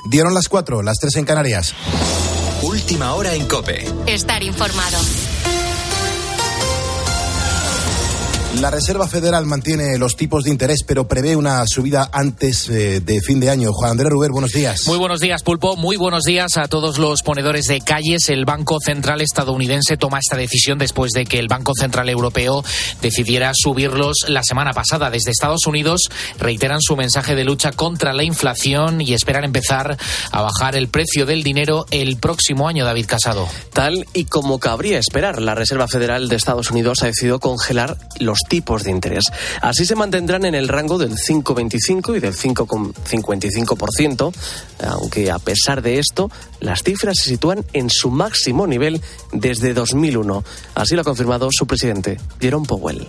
Dieron las 4, las 3 en Canarias. Última hora en COPE. Estar informado. La Reserva Federal mantiene los tipos de interés, pero prevé una subida antes de fin de año. Juan Andrés Ruber, buenos días. Muy buenos días, Pulpo. Muy buenos días a todos los ponedores de calles. El Banco Central estadounidense toma esta decisión después de que el Banco Central Europeo decidiera subirlos la semana pasada. Desde Estados Unidos reiteran su mensaje de lucha contra la inflación y esperan empezar a bajar el precio del dinero el próximo año, David Casado. Tal y como cabría esperar, la Reserva Federal de Estados Unidos ha decidido congelar los tipos de interés. Así se mantendrán en el rango del 5,25 y del 5,55%, aunque a pesar de esto, las cifras se sitúan en su máximo nivel desde 2001. Así lo ha confirmado su presidente, Jerome Powell.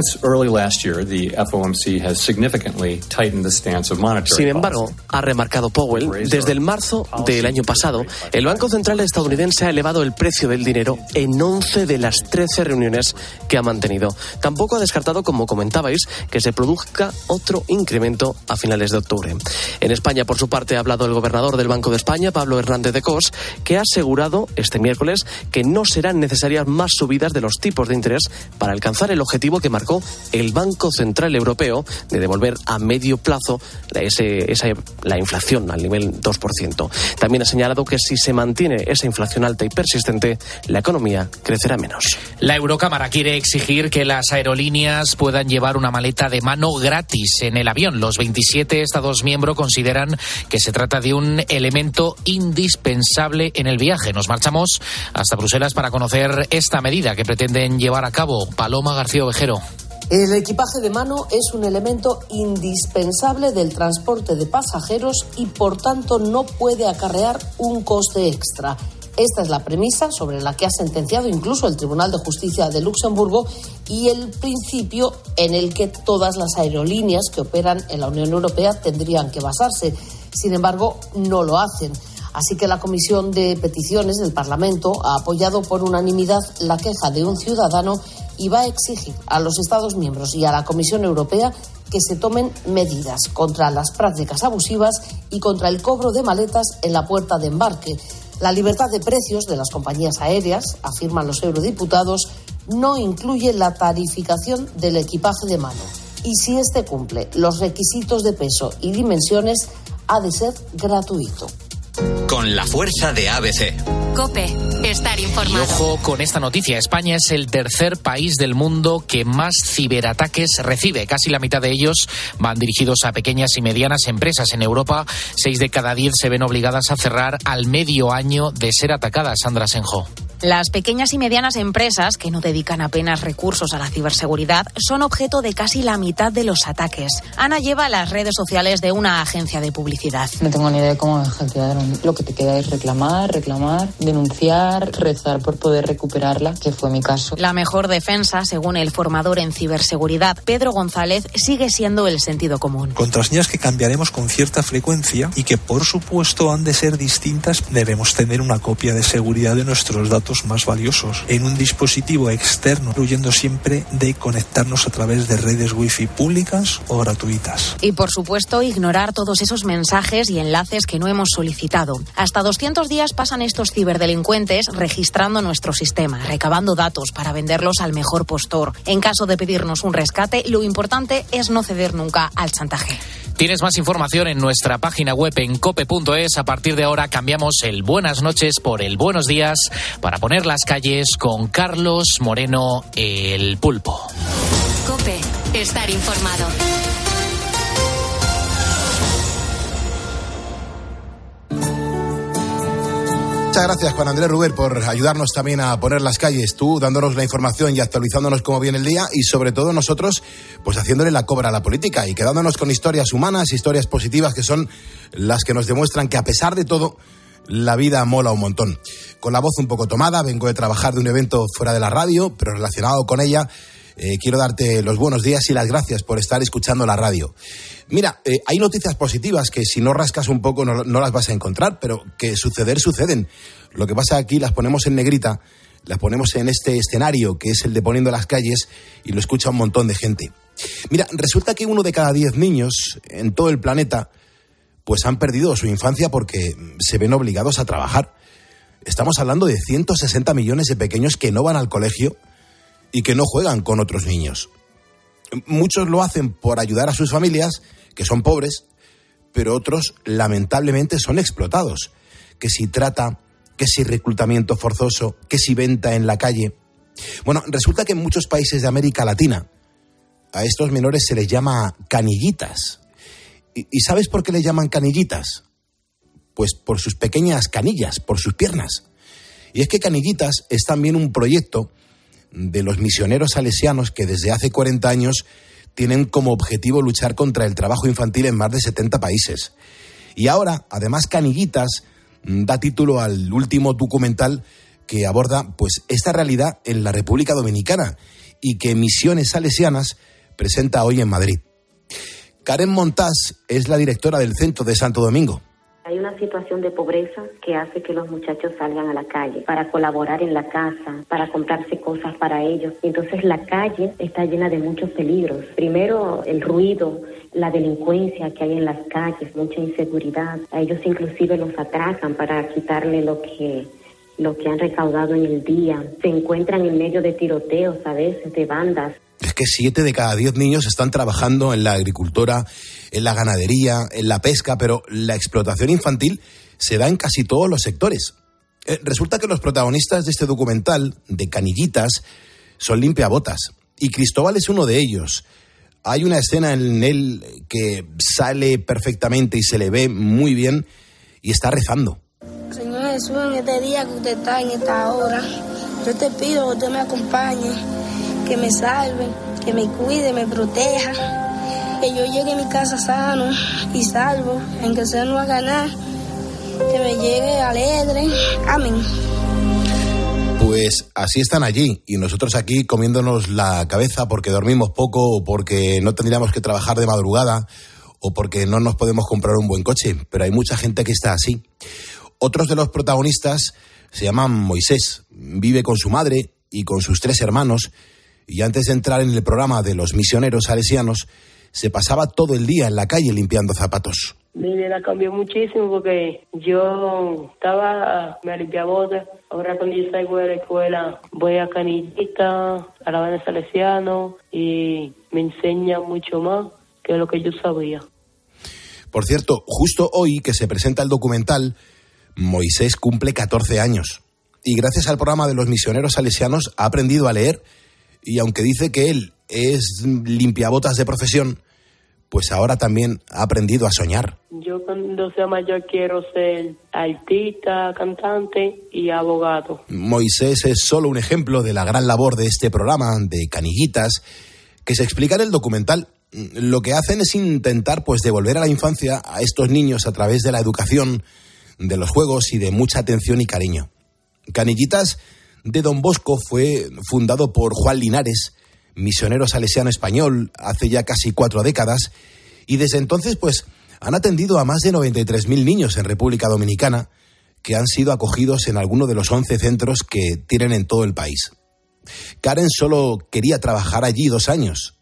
Sin embargo, ha remarcado Powell, desde el marzo del año pasado, el Banco Central estadounidense ha elevado el precio del dinero en 11 de las 13 reuniones que ha mantenido. Tampoco ha descartado, como comentabais, que se produzca otro incremento a finales de octubre. En España, por su parte, ha hablado el gobernador del Banco de España, Pablo Hernández de Cos, que ha asegurado este miércoles que no serán necesarias más subidas de los tipos de interés para alcanzar el objetivo que marcó el Banco Central Europeo de devolver a medio plazo la inflación al nivel 2%. También ha señalado que si se mantiene esa inflación alta y persistente, la economía crecerá menos. La Eurocámara quiere exigir que las aerolíneas puedan llevar una maleta de mano gratis en el avión. Los 27 Estados miembros consideran que se trata de un elemento indispensable en el viaje. Nos marchamos hasta Bruselas para conocer esta medida que pretenden llevar a cabo. Paloma García Ovejero. El equipaje de mano es un elemento indispensable del transporte de pasajeros y, por tanto, no puede acarrear un coste extra. Esta es la premisa sobre la que ha sentenciado incluso el Tribunal de Justicia de Luxemburgo y el principio en el que todas las aerolíneas que operan en la Unión Europea tendrían que basarse. Sin embargo, no lo hacen. Así que la Comisión de Peticiones del Parlamento ha apoyado por unanimidad la queja de un ciudadano y va a exigir a los Estados miembros y a la Comisión Europea que se tomen medidas contra las prácticas abusivas y contra el cobro de maletas en la puerta de embarque. La libertad de precios de las compañías aéreas, afirman los eurodiputados, no incluye la tarificación del equipaje de mano. Y si este cumple los requisitos de peso y dimensiones, ha de ser gratuito. Con la fuerza de ABC. COPE. Estar informado. Y ojo con esta noticia. España es el tercer país del mundo que más ciberataques recibe. Casi la mitad de ellos van dirigidos a pequeñas y medianas empresas. En Europa, 6 de cada 10 se ven obligadas a cerrar al medio año de ser atacadas. Sandra Senjo. Las pequeñas y medianas empresas, que no dedican apenas recursos a la ciberseguridad, son objeto de casi la mitad de los ataques. Ana lleva las redes sociales de una agencia de publicidad. No tengo ni idea de cómo me hackearon. Lo que te queda es reclamar, denunciar, rezar por poder recuperarla, que fue mi caso. La mejor defensa, según el formador en ciberseguridad, Pedro González, sigue siendo el sentido común. Contraseñas que cambiaremos con cierta frecuencia y que, por supuesto, han de ser distintas. Debemos tener una copia de seguridad de nuestros datos más valiosos en un dispositivo externo, huyendo siempre de conectarnos a través de redes wifi públicas o gratuitas. Y por supuesto, ignorar todos esos mensajes y enlaces que no hemos solicitado. Hasta 200 días pasan estos ciberdelincuentes registrando nuestro sistema, recabando datos para venderlos al mejor postor. En caso de pedirnos un rescate, lo importante es no ceder nunca al chantaje. Tienes más información en nuestra página web en cope.es. A partir de ahora cambiamos el buenas noches por el buenos días para poner las calles con Carlos Moreno, el Pulpo. COPE. Estar informado. Muchas gracias, Juan Andrés Ruber, por ayudarnos también a poner las calles. Tú dándonos la información y actualizándonos cómo viene el día, y sobre todo nosotros pues haciéndole la cobra a la política y quedándonos con historias humanas, historias positivas, que son las que nos demuestran que a pesar de todo la vida mola un montón. Con la voz un poco tomada, vengo de trabajar de un evento fuera de la radio, pero relacionado con ella. Quiero darte los buenos días y las gracias por estar escuchando la radio. Mira, hay noticias positivas que si no rascas un poco no las vas a encontrar, pero que suceden. Lo que pasa aquí las ponemos en negrita, las ponemos en este escenario que es el de Poniendo las Calles, y lo escucha un montón de gente. Mira, resulta que 1 de cada 10 niños en todo el planeta pues han perdido su infancia porque se ven obligados a trabajar. Estamos hablando de 160 millones de pequeños que no van al colegio y que no juegan con otros niños. Muchos lo hacen por ayudar a sus familias, que son pobres, pero otros lamentablemente son explotados. Que si trata, que si reclutamiento forzoso, que si venta en la calle. Bueno, resulta que en muchos países de América Latina a estos menores se les llama canillitas. ¿Y sabes por qué les llaman canillitas? Pues por sus pequeñas canillas, por sus piernas. Y es que Canillitas es también un proyecto de los misioneros salesianos que desde hace 40 años tienen como objetivo luchar contra el trabajo infantil en más de 70 países. Y ahora, además, Canillitas da título al último documental que aborda pues esta realidad en la República Dominicana y que Misiones Salesianas presenta hoy en Madrid. Karen Montás es la directora del Centro de Santo Domingo. Hay una situación de pobreza que hace que los muchachos salgan a la calle para colaborar en la casa, para comprarse cosas para ellos. Entonces la calle está llena de muchos peligros. Primero, el ruido, la delincuencia que hay en las calles, mucha inseguridad. A ellos inclusive los atracan para quitarle lo que han recaudado en el día. Se encuentran en medio de tiroteos a veces, de bandas. Es que 7 de cada 10 niños están trabajando en la agricultura, en la ganadería, en la pesca, pero la explotación infantil se da en casi todos los sectores. Resulta que los protagonistas de este documental, de Canillitas, son limpiabotas, y Cristóbal es uno de ellos. Hay una escena en él que sale perfectamente y se le ve muy bien, y está rezando. Señor Jesús, en este día que usted está, en esta hora, yo te pido que usted me acompañe, que me salve, que me cuide, me proteja, que yo llegue a mi casa sano y salvo, en que usted no va a ganar, que me llegue alegre. Amén. Pues así están allí y nosotros aquí comiéndonos la cabeza porque dormimos poco o porque no tendríamos que trabajar de madrugada o porque no nos podemos comprar un buen coche, pero hay mucha gente que está así. Otros de los protagonistas se llaman Moisés, vive con su madre y con sus 3 hermanos. Y antes de entrar en el programa de los misioneros salesianos, se pasaba todo el día en la calle limpiando zapatos. Mi vida cambió muchísimo porque yo me limpiaba botas. Ahora cuando yo salgo de la escuela voy a Canillitas, a la banda salesiano y me enseña mucho más que lo que yo sabía. Por cierto, justo hoy que se presenta el documental, Moisés cumple 14 años. Y gracias al programa de los misioneros salesianos ha aprendido a leer. Y aunque dice que él es limpiabotas de profesión, pues ahora también ha aprendido a soñar. Yo cuando sea mayor quiero ser artista, cantante y abogado. Moisés es solo un ejemplo de la gran labor de este programa de Canillitas que se explica en el documental. Lo que hacen es intentar pues devolver a la infancia a estos niños a través de la educación, de los juegos y de mucha atención y cariño. Canillitas de Don Bosco fue fundado por Juan Linares, misionero salesiano español, hace ya casi 4 décadas, y desde entonces pues han atendido a más de 93.000 niños en República Dominicana que han sido acogidos en alguno de los 11 centros que tienen en todo el país. Karen solo quería trabajar allí 2 años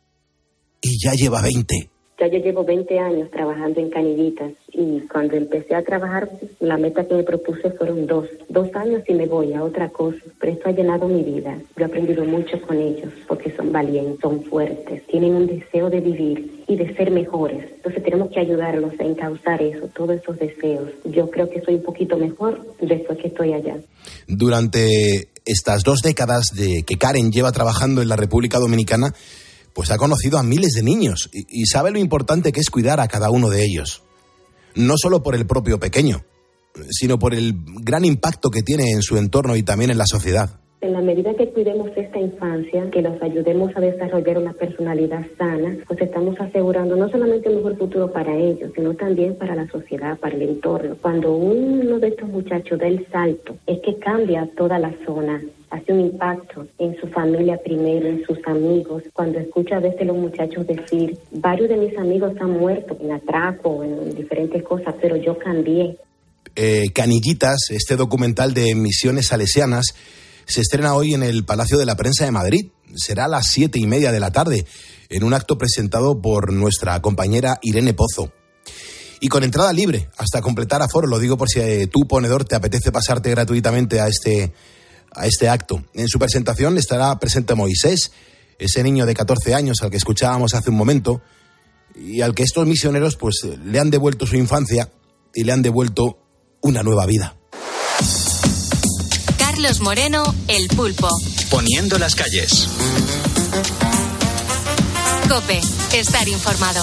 y ya lleva 20. Ya yo llevo 20 años trabajando en Canillitas y cuando empecé a trabajar, la meta que me propuse fueron 2 años y me voy a otra cosa. Pero esto ha llenado mi vida. Yo he aprendido mucho con ellos porque son valientes, son fuertes, tienen un deseo de vivir y de ser mejores. Entonces tenemos que ayudarlos a encauzar eso, todos esos deseos. Yo creo que soy un poquito mejor después que estoy allá. Durante estas 2 décadas de que Karen lleva trabajando en la República Dominicana, pues ha conocido a miles de niños y sabe lo importante que es cuidar a cada uno de ellos. No solo por el propio pequeño, sino por el gran impacto que tiene en su entorno y también en la sociedad. En la medida que cuidemos esta infancia, que los ayudemos a desarrollar una personalidad sana, pues estamos asegurando no solamente un mejor futuro para ellos, sino también para la sociedad, para el entorno. Cuando uno de estos muchachos da el salto, es que cambia toda la zona. Hace un impacto en su familia primero, en sus amigos. Cuando escucha a veces los muchachos decir, varios de mis amigos han muerto en atraco, en diferentes cosas, pero yo cambié. Canillitas, este documental de Misiones Salesianas, se estrena hoy en el Palacio de la Prensa de Madrid. Será a las 7:30 de la tarde, en un acto presentado por nuestra compañera Irene Pozo. y con entrada libre hasta completar aforo. Lo digo por si tú, ponedor, te apetece pasarte gratuitamente a este acto. En su presentación estará presente Moisés, ese niño de 14 años al que escuchábamos hace un momento y al que estos misioneros pues le han devuelto su infancia y le han devuelto una nueva vida. Carlos Moreno, El Pulpo. Poniendo las calles. COPE, estar informado.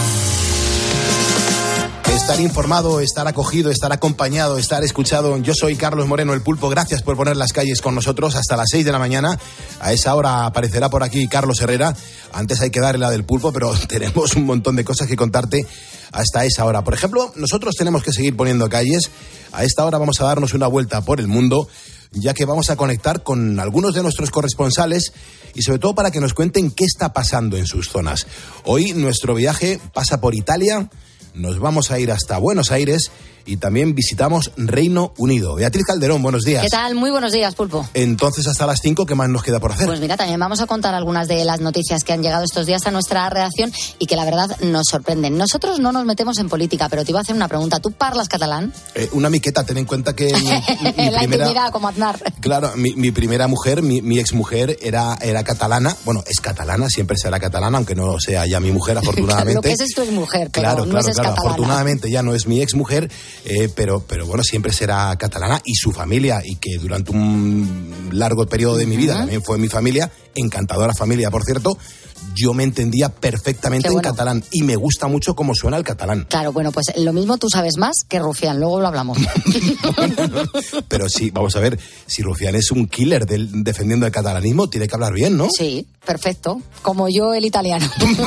Estar informado, estar acogido, estar acompañado, estar escuchado. Yo soy Carlos Moreno, El Pulpo. Gracias por poner las calles con nosotros hasta las 6 de la mañana. A esa hora aparecerá por aquí Carlos Herrera. Antes hay que darle la del Pulpo, pero tenemos un montón de cosas que contarte hasta esa hora. Por ejemplo, nosotros tenemos que seguir poniendo calles. A esta hora vamos a darnos una vuelta por el mundo, ya que vamos a conectar con algunos de nuestros corresponsales y sobre todo para que nos cuenten qué está pasando en sus zonas. Hoy nuestro viaje pasa por Italia, nos vamos a ir hasta Buenos Aires y también visitamos Reino Unido. Beatriz Calderón, buenos días. ¿Qué tal? Muy buenos días, Pulpo. Entonces, hasta las 5, ¿qué más nos queda por hacer? Pues mira, también vamos a contar algunas de las noticias que han llegado estos días a nuestra redacción y que la verdad nos sorprenden. Nosotros no nos metemos en política, pero te iba a hacer una pregunta. ¿Tú parlas catalán? Una miqueta, ten en cuenta que mi la primera... intimidad, como Aznar. Claro, mi primera mujer, mi exmujer, era catalana. Bueno, es catalana, siempre será catalana, aunque no sea ya mi mujer, afortunadamente. Lo que es tu exmujer, pero claro, no es catalana. Afortunadamente ya no es mi exmujer, pero bueno, siempre será catalana, y su familia, y que durante un largo periodo de mi vida también fue mi familia, encantadora familia, por cierto. Yo me entendía perfectamente en catalán y me gusta mucho cómo suena el catalán. Claro, bueno, pues lo mismo tú sabes más que Rufián, luego lo hablamos. Pero sí, vamos a ver, si Rufián es un killer defendiendo el catalanismo, tiene que hablar bien, ¿no? Sí, perfecto, como yo el italiano.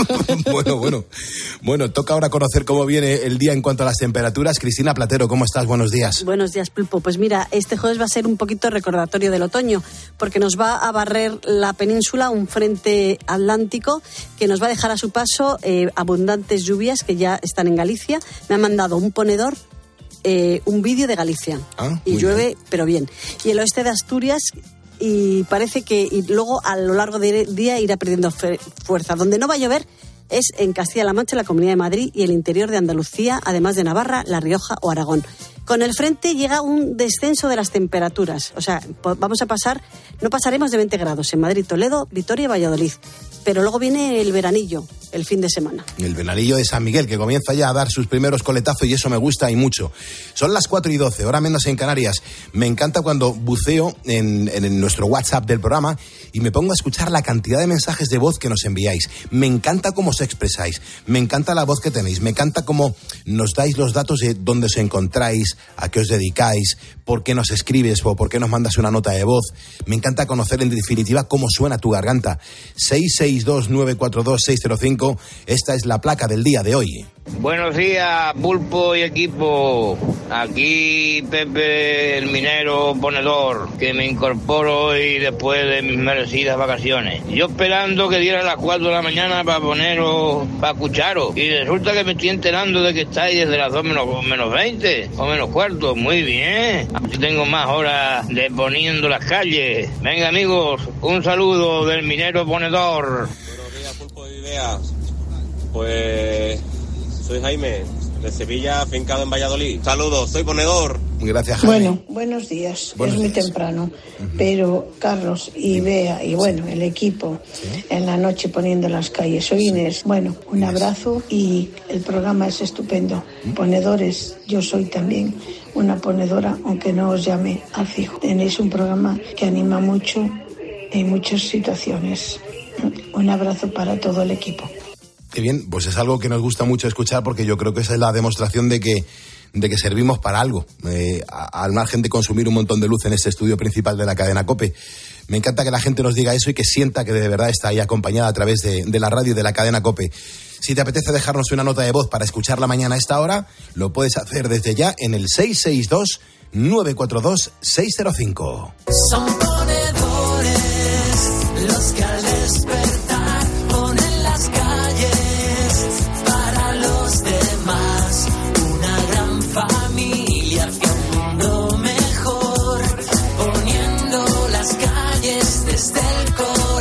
Bueno, toca ahora conocer cómo viene el día en cuanto a las temperaturas. Cristina Platero, ¿cómo estás? Buenos días. Buenos días, Pulpo. Pues mira, este jueves va a ser un poquito recordatorio del otoño, porque nos va a barrer la península un frente atlántico que nos va a dejar a su paso abundantes lluvias que ya están en Galicia. Me ha mandado un ponedor un vídeo de Galicia y llueve, bien. Pero bien. Y el oeste de Asturias, y parece que luego a lo largo del día irá perdiendo fuerza. Donde no va a llover es en Castilla-La Mancha, la Comunidad de Madrid y el interior de Andalucía, además de Navarra, La Rioja o Aragón. Con el frente llega un descenso de las temperaturas. O sea, no pasaremos de 20 grados en Madrid, Toledo, Vitoria y Valladolid. Pero luego viene el veranillo, el fin de semana. El veranillo de San Miguel, que comienza ya a dar sus primeros coletazos, y eso me gusta y mucho. Son las 4:12, hora menos en Canarias. Me encanta cuando buceo en nuestro WhatsApp del programa y me pongo a escuchar la cantidad de mensajes de voz que nos enviáis. Me encanta cómo os expresáis, me encanta la voz que tenéis, me encanta cómo nos dais los datos de dónde os encontráis, a qué os dedicáis, por qué nos escribes o por qué nos mandas una nota de voz. Me encanta conocer en definitiva cómo suena tu garganta. 662-942-605, esta es la placa del día de hoy. Buenos días, Pulpo y equipo. Aquí Pepe, el minero ponedor, que me incorporo hoy después de mis merecidas vacaciones. Yo esperando que diera las 4 de la mañana para poneros, para escucharos. Y resulta que me estoy enterando de que estáis desde las 2 menos 20 o menos cuarto. Muy bien. Así tengo más horas de poniendo las calles. Venga, amigos, un saludo del minero ponedor. Buenos días, Pulpo y Bea. Pues soy Jaime, de Sevilla, afincado en Valladolid. Saludos, soy ponedor. Gracias, Jaime. Bueno, buenos días. Es muy temprano, pero Carlos y Bea y bueno, el equipo en la noche poniendo las calles. Soy Inés. Bueno, un abrazo y el programa es estupendo. Ponedores, yo soy también una ponedora, aunque no os llame al fijo. Tenéis un programa que anima mucho en muchas situaciones. Un abrazo para todo el equipo. Qué bien, pues es algo que nos gusta mucho escuchar, porque yo creo que esa es la demostración de que servimos para algo, al margen de consumir un montón de luz en este estudio principal de la cadena COPE. Me encanta que la gente nos diga eso y que sienta que de verdad está ahí acompañada a través de la radio y de la cadena COPE. Si te apetece dejarnos una nota de voz para escucharla mañana a esta hora, lo puedes hacer desde ya en el 662-942-605. Son ponedores los que al despertar ponen las calles para los demás. Una gran familia hacia un mundo mejor, poniendo las calles desde el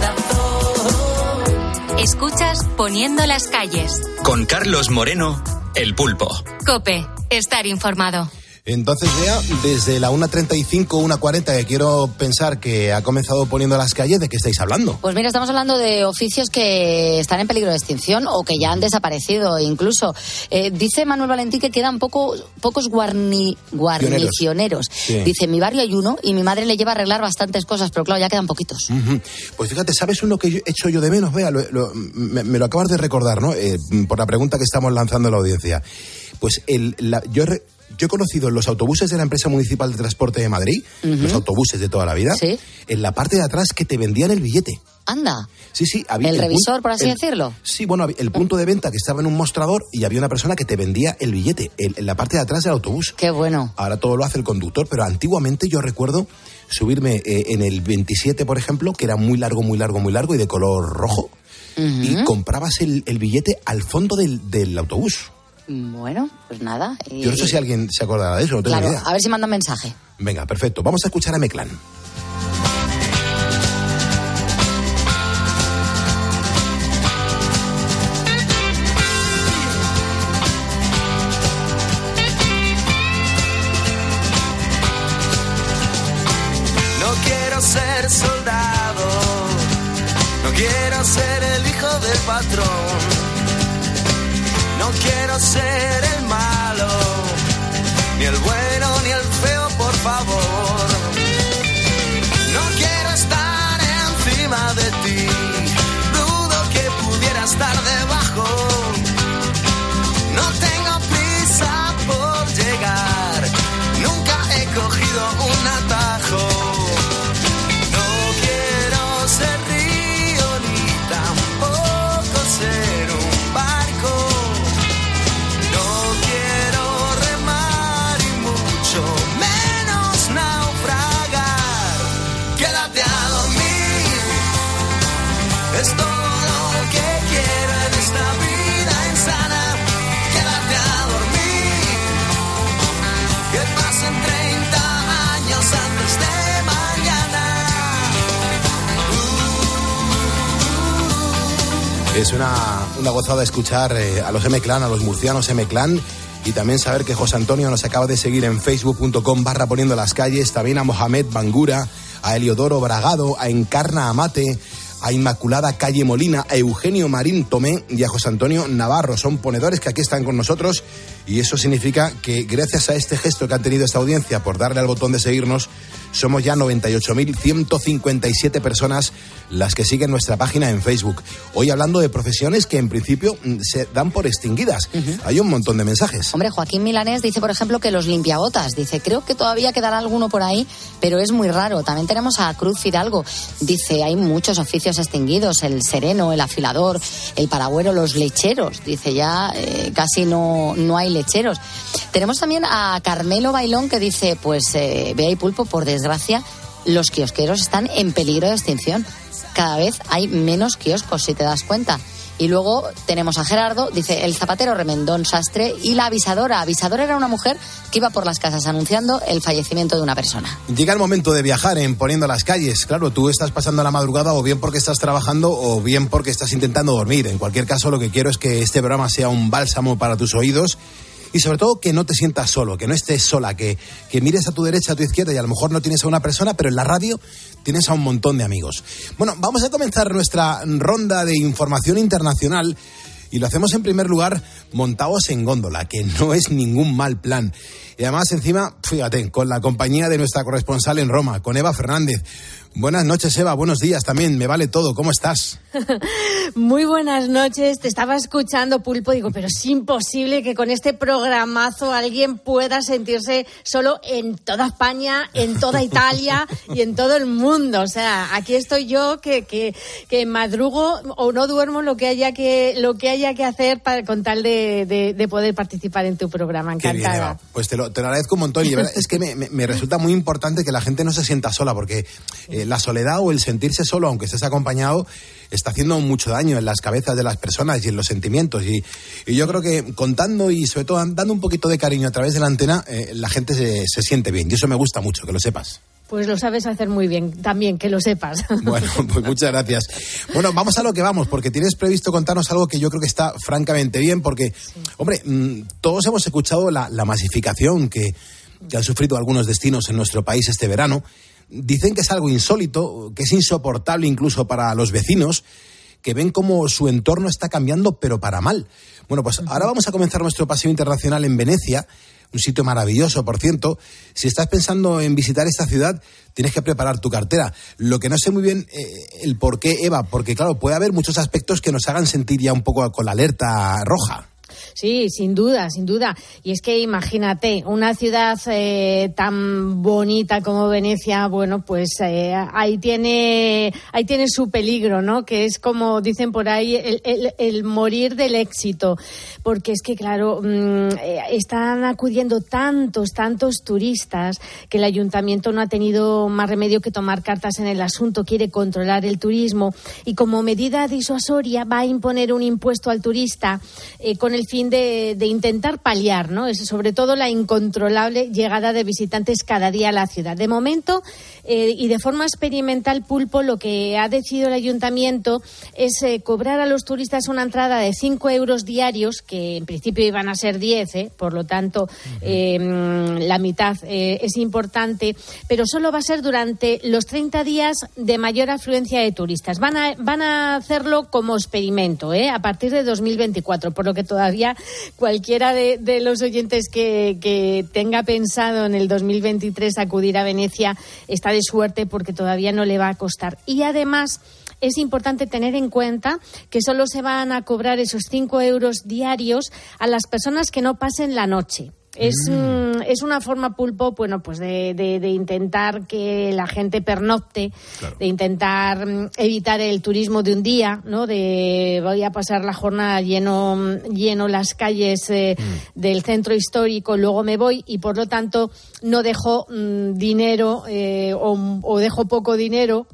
corazón. Escuchas Poniendo las calles con Carlos Moreno, El Pulpo. COPE. Estar informado. Entonces, Bea, desde la 1:35, 1:40, que quiero pensar que ha comenzado poniendo las calles, ¿de qué estáis hablando? Pues mira, estamos hablando de oficios que están en peligro de extinción o que ya han desaparecido incluso. Dice Manuel Valentín que quedan pocos guarnicioneros. Sí. Dice, en mi barrio hay uno y mi madre le lleva a arreglar bastantes cosas, pero claro, ya quedan poquitos. Uh-huh. Pues fíjate, ¿sabes uno que he hecho yo de menos? Bea, me lo acabas de recordar, ¿no? Por la pregunta que estamos lanzando a la audiencia. Pues yo he conocido en los autobuses de la empresa municipal de transporte de Madrid, los autobuses de toda la vida, ¿sí? En la parte de atrás que te vendían el billete. Anda. Sí, había el revisor, por así decirlo. Sí, bueno, el punto de venta que estaba en un mostrador y había una persona que te vendía el billete en la parte de atrás del autobús. Qué bueno. Ahora todo lo hace el conductor, pero antiguamente yo recuerdo subirme en el 27, por ejemplo, que era muy largo y de color rojo, y comprabas el billete al fondo del autobús. Bueno, pues nada. Yo no sé si alguien se acordará de eso, no tengo claro, ni idea. A ver si manda un mensaje. Venga, perfecto. Vamos a escuchar a Meclán. No quiero ser soldado, no quiero ser el hijo del patrón. No quiero ser el malo, ni el bueno ni el feo, por favor. No quiero estar encima de ti, dudo que pudiera estar debajo. No tengo prisa por llegar, nunca he cogido un atajo. No quiero ser río ni tampoco ser un barco. Es todo lo que quiero en esta vida insana. Quédate a dormir. Que pasen 30 años antes de mañana. Es una gozada escuchar a los M-Clan, a los murcianos M-Clan, y también saber que José Antonio nos acaba de seguir en facebook.com/poniendo las calles, también a Mohamed Bangura, a Eliodoro Bragado, a Encarna Amate, a Inmaculada Calle Molina, a Eugenio Marín Tomé y a José Antonio Navarro. Son ponedores que aquí están con nosotros, y eso significa que gracias a este gesto que han tenido esta audiencia por darle al botón de seguirnos, somos ya 98.157 personas las que siguen nuestra página en Facebook. Hoy hablando de profesiones que en principio se dan por extinguidas. Hay un montón de mensajes. Hombre, Joaquín Milanés dice, por ejemplo, que los limpiabotas. Dice, creo que todavía quedará alguno por ahí, pero es muy raro. También tenemos a Cruz Fidalgo. Dice, hay muchos oficios extinguidos, el sereno, el afilador, el paragüero, los lecheros. Dice, ya casi no hay lecheros. Tenemos también a Carmelo Bailón que dice, pues Bea y Pulpo, por desgracia, los kiosqueros están en peligro de extinción. Cada vez hay menos kioscos, si te das cuenta. Y luego tenemos a Gerardo, dice, el zapatero remendón sastre y la avisadora. Avisadora era una mujer que iba por las casas anunciando el fallecimiento de una persona. Llega el momento de viajar en Poniendo las calles. Claro, tú estás pasando la madrugada o bien porque estás trabajando o bien porque estás intentando dormir. En cualquier caso, lo que quiero es que este programa sea un bálsamo para tus oídos. Y sobre todo que no te sientas solo, que no estés sola, que mires a tu derecha, a tu izquierda y a lo mejor no tienes a una persona, pero en la radio tienes a un montón de amigos. Bueno, vamos a comenzar nuestra ronda de información internacional y lo hacemos en primer lugar montados en góndola, que no es ningún mal plan. Y además encima, fíjate, con la compañía de nuestra corresponsal en Roma, con Eva Fernández. Buenas noches, Eva, buenos días también, me vale todo, ¿cómo estás? Muy buenas noches, te estaba escuchando, Pulpo, digo, pero es imposible que con este programazo alguien pueda sentirse solo en toda España, en toda Italia y en todo el mundo. O sea, aquí estoy yo que madrugo o no duermo lo que haya que hacer con tal de poder participar en tu programa. Encantada. Qué bien, Eva. Pues te lo agradezco un montón y es que me resulta muy importante que la gente no se sienta sola, porque la soledad o el sentirse solo, aunque estés acompañado, está haciendo mucho daño en las cabezas de las personas y en los sentimientos. Y yo creo que contando y sobre todo dando un poquito de cariño a través de la antena, la gente se siente bien. Y eso me gusta mucho, que lo sepas. Pues lo sabes hacer muy bien, también, que lo sepas. Bueno, pues muchas gracias. Bueno, vamos a lo que vamos, porque tienes previsto contarnos algo que yo creo que está francamente bien, porque, hombre, todos hemos escuchado la masificación que han sufrido algunos destinos en nuestro país este verano. Dicen que es algo insólito, que es insoportable incluso para los vecinos, que ven cómo su entorno está cambiando, pero para mal. Bueno, pues ahora vamos a comenzar nuestro paseo internacional en Venecia, un sitio maravilloso, por cierto. Si estás pensando en visitar esta ciudad, tienes que preparar tu cartera. Lo que no sé muy bien el por qué, Eva, porque claro, puede haber muchos aspectos que nos hagan sentir ya un poco con la alerta roja. Sí, sin duda, sin duda. Y es que imagínate, una ciudad tan bonita como Venecia, bueno, pues ahí tiene su peligro, ¿no? Que es como dicen por ahí, el morir del éxito. Porque es que, claro, están acudiendo tantos turistas que el ayuntamiento no ha tenido más remedio que tomar cartas en el asunto, quiere controlar el turismo y como medida disuasoria va a imponer un impuesto al turista con el fin de intentar paliar, ¿no? Es sobre todo la incontrolable llegada de visitantes cada día a la ciudad. De momento, y de forma experimental, Pulpo, lo que ha decidido el ayuntamiento es cobrar a los turistas una entrada de 5 euros diarios, que en principio iban a ser 10, por lo tanto, la mitad es importante, pero solo va a ser durante los 30 días de mayor afluencia de turistas. Van a hacerlo como experimento, a partir de 2024, por lo que todavía cualquiera de los oyentes que tenga pensado en el 2023 acudir a Venecia está de suerte porque todavía no le va a costar. Y además es importante tener en cuenta que solo se van a cobrar esos 5 euros diarios a las personas que no pasen la noche. Es una forma, Pulpo, bueno, pues de intentar que la gente pernocte, claro, de intentar evitar el turismo de un día, ¿no? De voy a pasar la jornada lleno las calles del centro histórico, luego me voy y por lo tanto no dejo dinero o dejo poco dinero.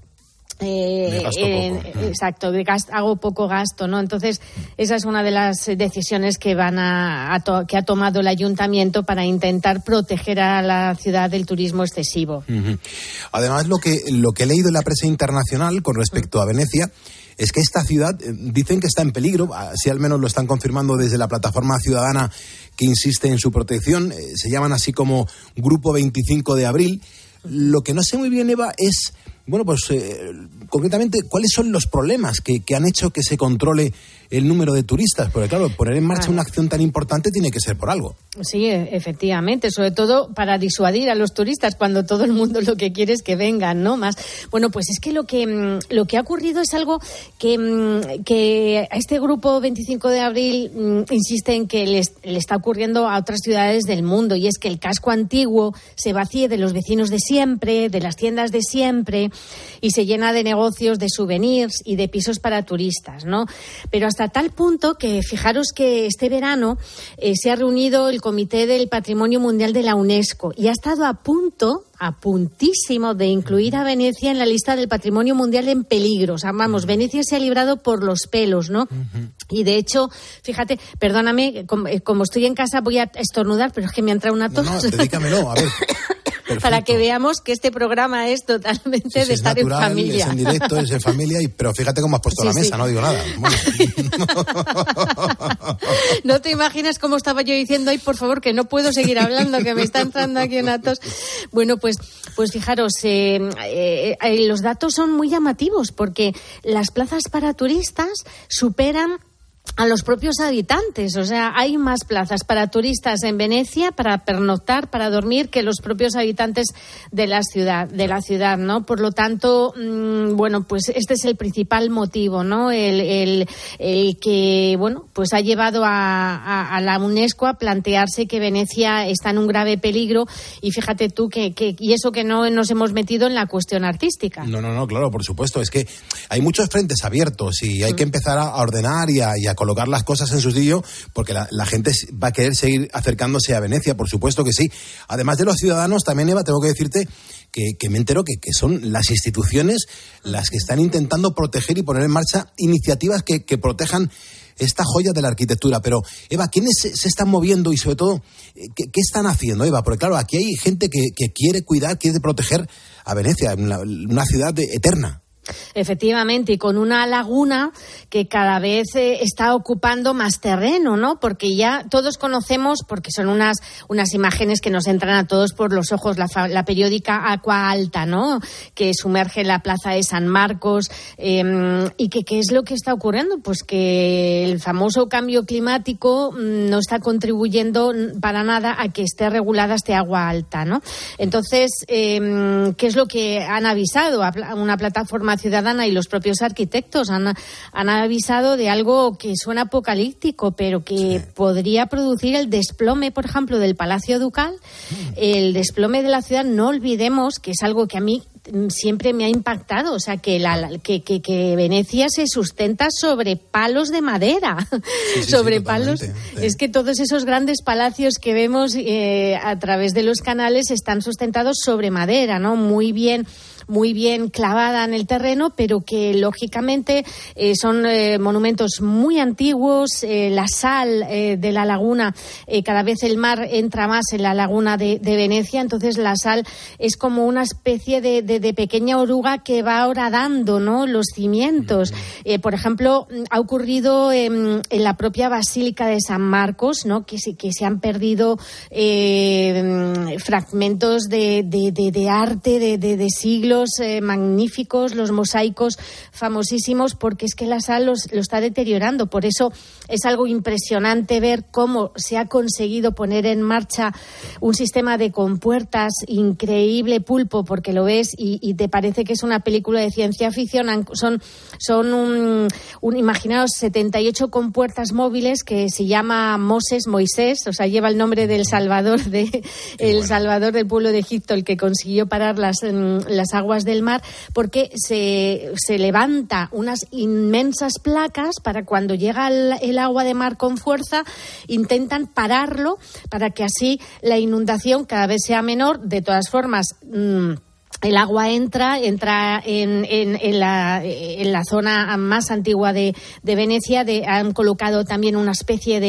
Exacto, hago poco gasto, ¿no? Entonces, esa es una de las decisiones que que ha tomado el ayuntamiento para intentar proteger a la ciudad del turismo excesivo. Uh-huh. Además, lo que he leído en la prensa internacional con respecto a Venecia es que esta ciudad dicen que está en peligro, así al menos lo están confirmando desde la plataforma ciudadana que insiste en su protección, se llaman así como Grupo 25 de Abril. Lo que no sé muy bien, Eva, es, bueno, pues concretamente, ¿cuáles son los problemas que han hecho que se controle el número de turistas? Porque claro, poner en marcha una acción tan importante tiene que ser por algo. Sí, efectivamente, sobre todo para disuadir a los turistas cuando todo el mundo lo que quiere es que vengan, ¿no? Más. Bueno, pues es que lo que ha ocurrido es algo que a este grupo 25 de abril insiste en que le está ocurriendo a otras ciudades del mundo, y es que el casco antiguo se vacíe de los vecinos de siempre, de las tiendas de siempre, y se llena de negocios, de souvenirs y de pisos para turistas, ¿no? Pero hasta tal punto que fijaros que este verano se ha reunido el Comité del Patrimonio Mundial de la UNESCO y ha estado a puntísimo de incluir a Venecia en la lista del Patrimonio Mundial en peligro. O sea, vamos, Venecia se ha librado por los pelos, ¿no? Uh-huh. Y de hecho, fíjate, perdóname, como estoy en casa voy a estornudar, pero es que me ha entrado una tos. No, dedícamelo, a ver. Perfecto. Para que veamos que este programa es totalmente de estar natural, en familia. Es en directo, es en familia, pero fíjate cómo has puesto la mesa, no digo nada. Bueno. No te imaginas cómo estaba yo diciendo, ay, por favor, que no puedo seguir hablando, que me está entrando aquí una tos. Bueno, pues fijaros, los datos son muy llamativos porque las plazas para turistas superan a los propios habitantes. O sea, hay más plazas para turistas en Venecia para pernoctar, para dormir, que los propios habitantes de la ciudad, ¿no? Por lo tanto, bueno, pues este es el principal motivo, ¿no? El que, bueno, pues ha llevado a la UNESCO a plantearse que Venecia está en un grave peligro, y fíjate tú y eso que no nos hemos metido en la cuestión artística. No, claro, por supuesto. Es que hay muchos frentes abiertos y hay que empezar a ordenar y a colocar las cosas en su sitio, porque la gente va a querer seguir acercándose a Venecia, por supuesto que sí. Además de los ciudadanos, también, Eva, tengo que decirte que me entero que son las instituciones las que están intentando proteger y poner en marcha iniciativas que protejan esta joya de la arquitectura. Pero, Eva, ¿quiénes se están moviendo y, sobre todo, qué están haciendo, Eva? Porque, claro, aquí hay gente que quiere cuidar, quiere proteger a Venecia, una ciudad eterna. Efectivamente, y con una laguna que cada vez está ocupando más terreno, ¿no? Porque ya todos conocemos, porque son unas imágenes que nos entran a todos por los ojos, la periódica Aqua Alta, ¿no? Que sumerge la plaza de San Marcos. ¿Y qué es lo que está ocurriendo? Pues que el famoso cambio climático no está contribuyendo para nada a que esté regulada este agua alta, ¿no? Entonces, ¿qué es lo que han avisado? Una plataforma ciudadana y los propios arquitectos han avisado de algo que suena apocalíptico, pero que podría producir el desplome, por ejemplo, del Palacio Ducal, el desplome de la ciudad. No olvidemos que es algo que a mí siempre me ha impactado, o sea, que Venecia se sustenta sobre palos de madera, sobre palos. Sí. Es que todos esos grandes palacios que vemos a través de los canales están sustentados sobre madera, ¿no? Muy bien clavada en el terreno, pero que lógicamente son monumentos muy antiguos. La sal de la laguna, cada vez el mar entra más en la laguna de Venecia, entonces la sal es como una especie de pequeña oruga que va horadando, ¿no?, los cimientos. Por ejemplo, ha ocurrido en la propia Basílica de San Marcos, ¿no?, que se han perdido fragmentos de arte de siglos magníficos, los mosaicos famosísimos, porque es que la sal lo está deteriorando. Por eso es algo impresionante ver cómo se ha conseguido poner en marcha un sistema de compuertas increíble, Pulpo, porque lo ves y te parece que es una película de ciencia ficción. Son imaginaos 78 compuertas móviles que se llama Moisés, o sea, lleva el nombre del Salvador Salvador del pueblo de Egipto, el que consiguió parar las aguas del mar, porque se levanta unas inmensas placas para cuando llega el agua de mar con fuerza, intentan pararlo para que así la inundación cada vez sea menor. De todas formas, el agua entra en la zona más antigua de Venecia. Han colocado también una especie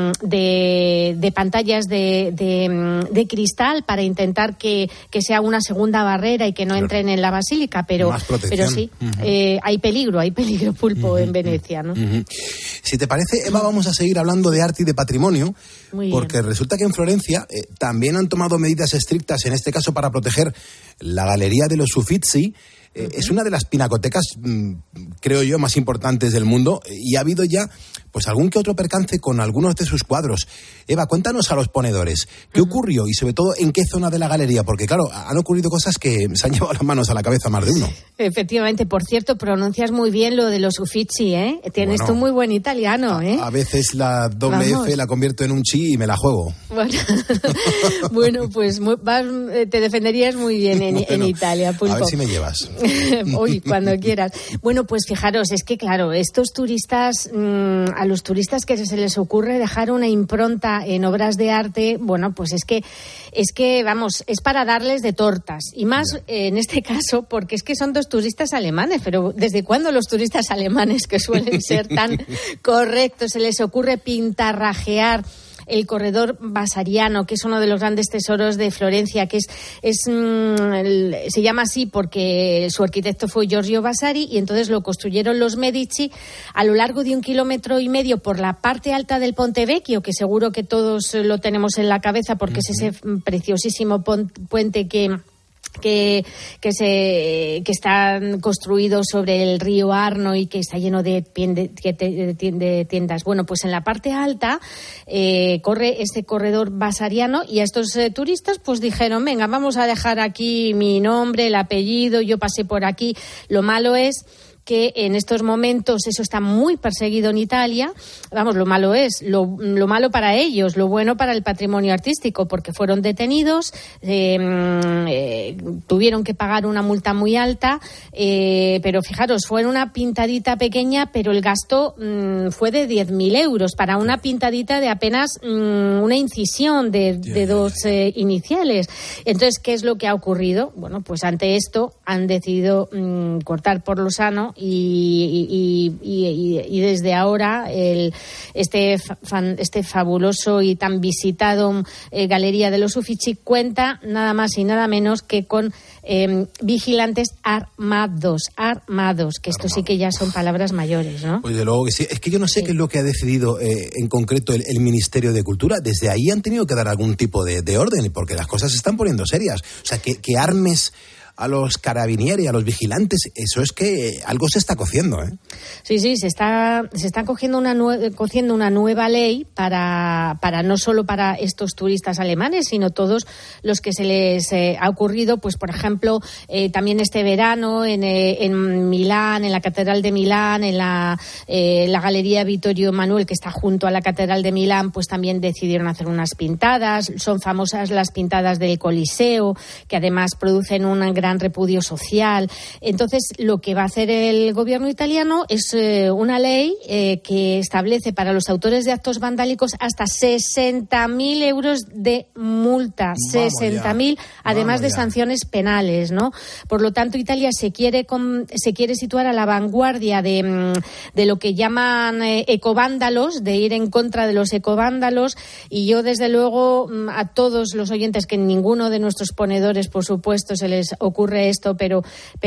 de pantallas de cristal para intentar que sea una segunda barrera y que no entren en la basílica, pero sí, hay peligro, Pulpo, en Venecia, ¿no? Si te parece, Eva, vamos a seguir hablando de arte y de patrimonio, porque resulta que en Florencia también han tomado medidas estrictas, en este caso para proteger la Galería de los Uffizi. Es una de las pinacotecas, creo yo, más importantes del mundo, y ha habido ya pues algún que otro percance con algunos de sus cuadros. Eva, cuéntanos a los ponedores, ¿qué ocurrió y sobre todo en qué zona de la galería? Porque claro, han ocurrido cosas que se han llevado las manos a la cabeza más de uno. Efectivamente, por cierto, pronuncias muy bien lo de los Uffizi, ¿eh? Tienes tú muy buen italiano, ¿eh? A veces la doble F la convierto en un chi y me la juego. Bueno, pues te defenderías muy bien en Italia, Pulpo. A ver si me llevas. Hoy, cuando quieras. Bueno, pues fijaros, es que claro, estos turistas, a los turistas que se les ocurre dejar una impronta en obras de arte, bueno, pues es que vamos, es para darles de tortas. Y más en este caso, porque es que son dos turistas alemanes, pero ¿desde cuándo los turistas alemanes, que suelen ser tan correctos, se les ocurre pintarrajear el corredor Vasariano, que es uno de los grandes tesoros de Florencia, que se llama así porque su arquitecto fue Giorgio Vasari, y entonces lo construyeron los Medici a lo largo de 1,5 kilómetros por la parte alta del Ponte Vecchio, que seguro que todos lo tenemos en la cabeza porque es ese preciosísimo puente que está construido sobre el río Arno y que está lleno de tiendas. Bueno, pues en la parte alta corre este corredor Vasariano, y a estos turistas pues dijeron, venga, vamos a dejar aquí mi nombre, el apellido, yo pasé por aquí. Lo malo es que en estos momentos eso está muy perseguido en Italia. Vamos, lo malo es, lo malo para ellos, lo bueno para el patrimonio artístico, porque fueron detenidos, tuvieron que pagar una multa muy alta, pero fijaros, fue una pintadita pequeña, pero el gasto fue de 10.000 euros para una pintadita de apenas una incisión de dos iniciales. Entonces, ¿qué es lo que ha ocurrido? Bueno, pues ante esto han decidido cortar por lo sano y desde ahora este fabuloso y tan visitado Galería de los Uffizi cuenta nada más y nada menos que con vigilantes armados, que esto sí que ya son palabras mayores, ¿no? Pues de luego que sí. Es que yo no sé qué es lo que ha decidido en concreto el Ministerio de Cultura. Desde ahí han tenido que dar algún tipo de orden, porque las cosas se están poniendo serias. O sea, que armes a los carabinieri, a los vigilantes, eso es que algo se está cociendo, ¿eh? Sí, se está cociendo una nueva ley para no solo para estos turistas alemanes, sino todos los que se les ha ocurrido, pues por ejemplo, también este verano en Milán, en la Catedral de Milán, en la Galería Vittorio Emanuele, que está junto a la Catedral de Milán, pues también decidieron hacer unas pintadas. Son famosas las pintadas del Coliseo, que además producen un gran repudio social. Entonces, lo que va a hacer el gobierno italiano es una ley que establece para los autores de actos vandálicos hasta 60.000 euros de multa. 60.000, además de sanciones penales, ¿no? Por lo tanto, Italia se quiere situar a la vanguardia de lo que llaman ecovándalos, de ir en contra de los ecovándalos, y yo, desde luego, a todos los oyentes, que ninguno de nuestros ponedores, por supuesto, se les ocurre esto, pero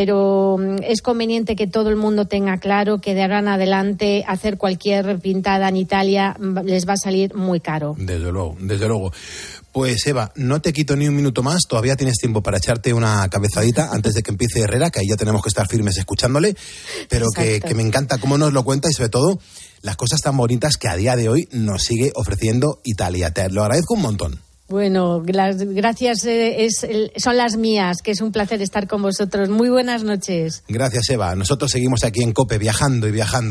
es conveniente que todo el mundo tenga claro que de ahora en adelante hacer cualquier pintada en Italia les va a salir muy caro. Desde luego. Pues Eva, no te quito ni un minuto más, todavía tienes tiempo para echarte una cabezadita antes de que empiece Herrera, que ahí ya tenemos que estar firmes escuchándole, pero que me encanta cómo nos lo cuenta y sobre todo las cosas tan bonitas que a día de hoy nos sigue ofreciendo Italia. Te lo agradezco un montón. Bueno, las gracias son las mías, que es un placer estar con vosotros. Muy buenas noches. Gracias, Eva. Nosotros seguimos aquí en COPE viajando.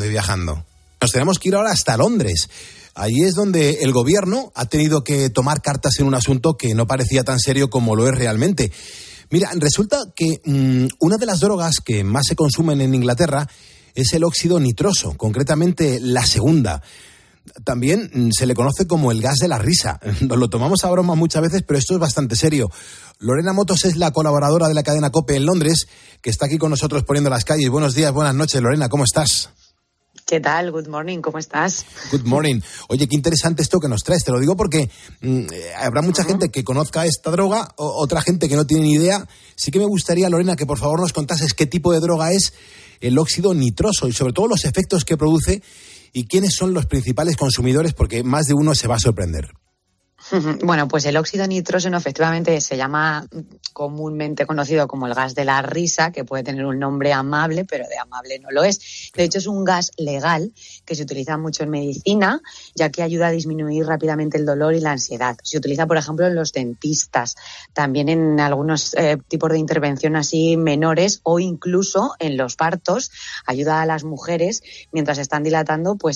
Nos tenemos que ir ahora hasta Londres. Allí es donde el gobierno ha tenido que tomar cartas en un asunto que no parecía tan serio como lo es realmente. Mira, resulta que una de las drogas que más se consumen en Inglaterra es el óxido nitroso, concretamente la segunda. También se le conoce como el gas de la risa. Nos lo tomamos a broma muchas veces, pero esto es bastante serio. Lorena Motos es la colaboradora de la cadena COPE en Londres, que está aquí con nosotros poniendo las calles. Buenos días, buenas noches, Lorena, ¿cómo estás? ¿Qué tal? Good morning, ¿cómo estás? Good morning. Oye, qué interesante esto que nos traes. Te lo digo porque habrá mucha gente que conozca esta droga, otra gente que no tiene ni idea. Sí que me gustaría, Lorena, que por favor nos contases qué tipo de droga es el óxido nitroso y sobre todo los efectos que produce y quiénes son los principales consumidores, porque más de uno se va a sorprender. Bueno, pues el óxido nitrógeno efectivamente se llama comúnmente conocido como el gas de la risa, que puede tener un nombre amable, pero de amable no lo es. De hecho, es un gas legal que se utiliza mucho en medicina, ya que ayuda a disminuir rápidamente el dolor y la ansiedad. Se utiliza, por ejemplo, en los dentistas, también en algunos tipos de intervención así menores o incluso en los partos. Ayuda a las mujeres, mientras están dilatando, pues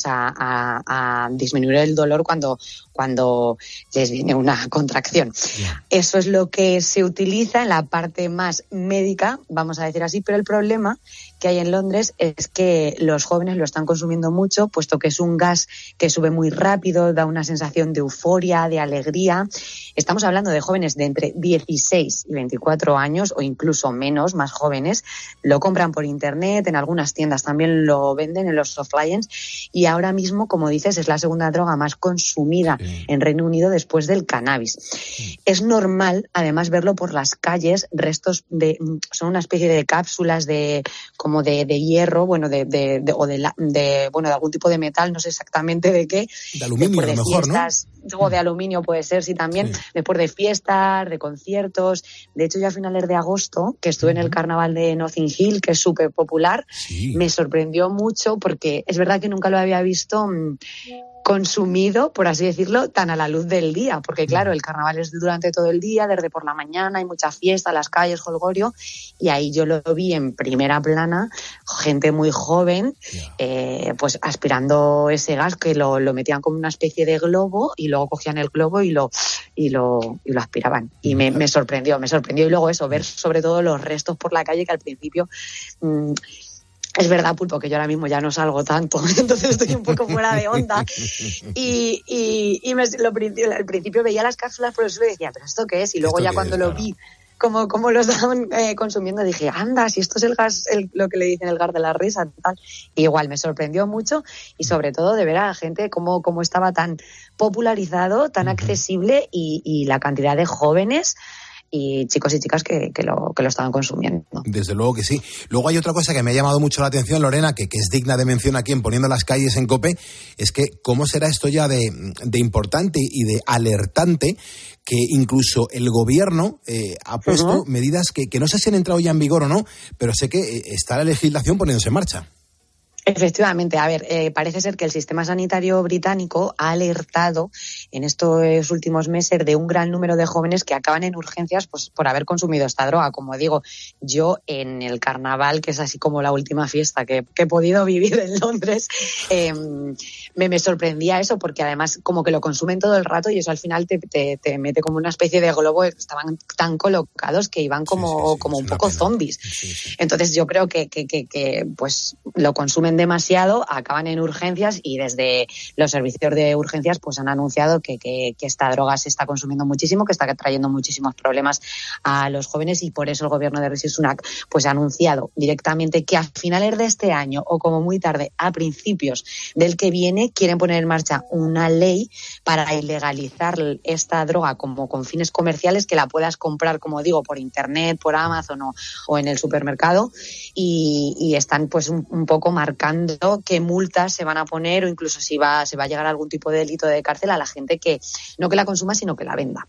a disminuir el dolor cuando les viene una contracción. Eso es lo que se utiliza en la parte más médica, vamos a decir así, pero el problema que hay en Londres es que los jóvenes lo están consumiendo mucho, puesto que es un gas que sube muy rápido, da una sensación de euforia, de alegría. Estamos hablando de jóvenes de entre 16 y 24 años o incluso menos, más jóvenes. Lo compran por internet, en algunas tiendas también lo venden, en los softlines, y ahora mismo, como dices, es la segunda droga más consumida en Reino Unido después del cannabis. Es normal, además, verlo por las calles, son una especie de cápsulas como de hierro, bueno, de algún tipo de metal, no sé exactamente de qué. De aluminio, a lo mejor, fiestas, ¿no? O de aluminio puede ser, sí, también. Sí. Después de fiestas, de conciertos. De hecho, yo a finales de agosto, que estuve en el carnaval de Notting Hill, que es súper popular, me sorprendió mucho porque es verdad que nunca lo había visto consumido, por así decirlo, tan a la luz del día, porque claro, el carnaval es durante todo el día, desde por la mañana, hay mucha fiesta, las calles, jolgorio, y ahí yo lo vi en primera plana, gente muy joven, pues aspirando ese gas, que lo metían como una especie de globo, y luego cogían el globo y lo aspiraban. Y me sorprendió, y luego eso, ver sobre todo los restos por la calle, que al principio... Es verdad, Pulpo, que yo ahora mismo ya no salgo tanto, entonces estoy un poco fuera de onda. Y al principio veía las cápsulas por el suelo y decía, ¿pero esto qué es? Y luego ya cuando lo vi cómo lo estaban consumiendo. Dije, anda, si esto es el gas, lo que le dicen el gas de la risa, tal. Y igual me sorprendió mucho y sobre todo de ver a la gente cómo estaba tan popularizado, tan accesible y la cantidad de jóvenes y chicos y chicas que lo estaban consumiendo. Desde luego que sí. Luego hay otra cosa que me ha llamado mucho la atención, Lorena, que es digna de mención aquí en Poniendo las Calles en COPE, es que cómo será esto ya de importante y de alertante, que incluso el gobierno ha puesto medidas que no sé si han entrado ya en vigor o no, pero sé que está la legislación poniéndose en marcha. Efectivamente, a ver, parece ser que el sistema sanitario británico ha alertado en estos últimos meses de un gran número de jóvenes que acaban en urgencias pues por haber consumido esta droga. Como digo, yo en el carnaval, que es así como la última fiesta que he podido vivir en Londres, me sorprendía eso, porque además como que lo consumen todo el rato y eso al final te mete como una especie de globo. Estaban tan colocados que iban como un poco zombies. Entonces yo creo que pues lo consumen demasiado, acaban en urgencias y desde los servicios de urgencias pues han anunciado que esta droga se está consumiendo muchísimo, que está trayendo muchísimos problemas a los jóvenes y por eso el gobierno de Rishi Sunak pues ha anunciado directamente que a finales de este año o como muy tarde a principios del que viene quieren poner en marcha una ley para ilegalizar esta droga como con fines comerciales, que la puedas comprar, como digo, por internet, por Amazon o en el supermercado y están pues un poco marcando qué multas se van a poner o incluso si se va a llegar a algún tipo de delito de cárcel a la gente que no que la consuma sino que la venda.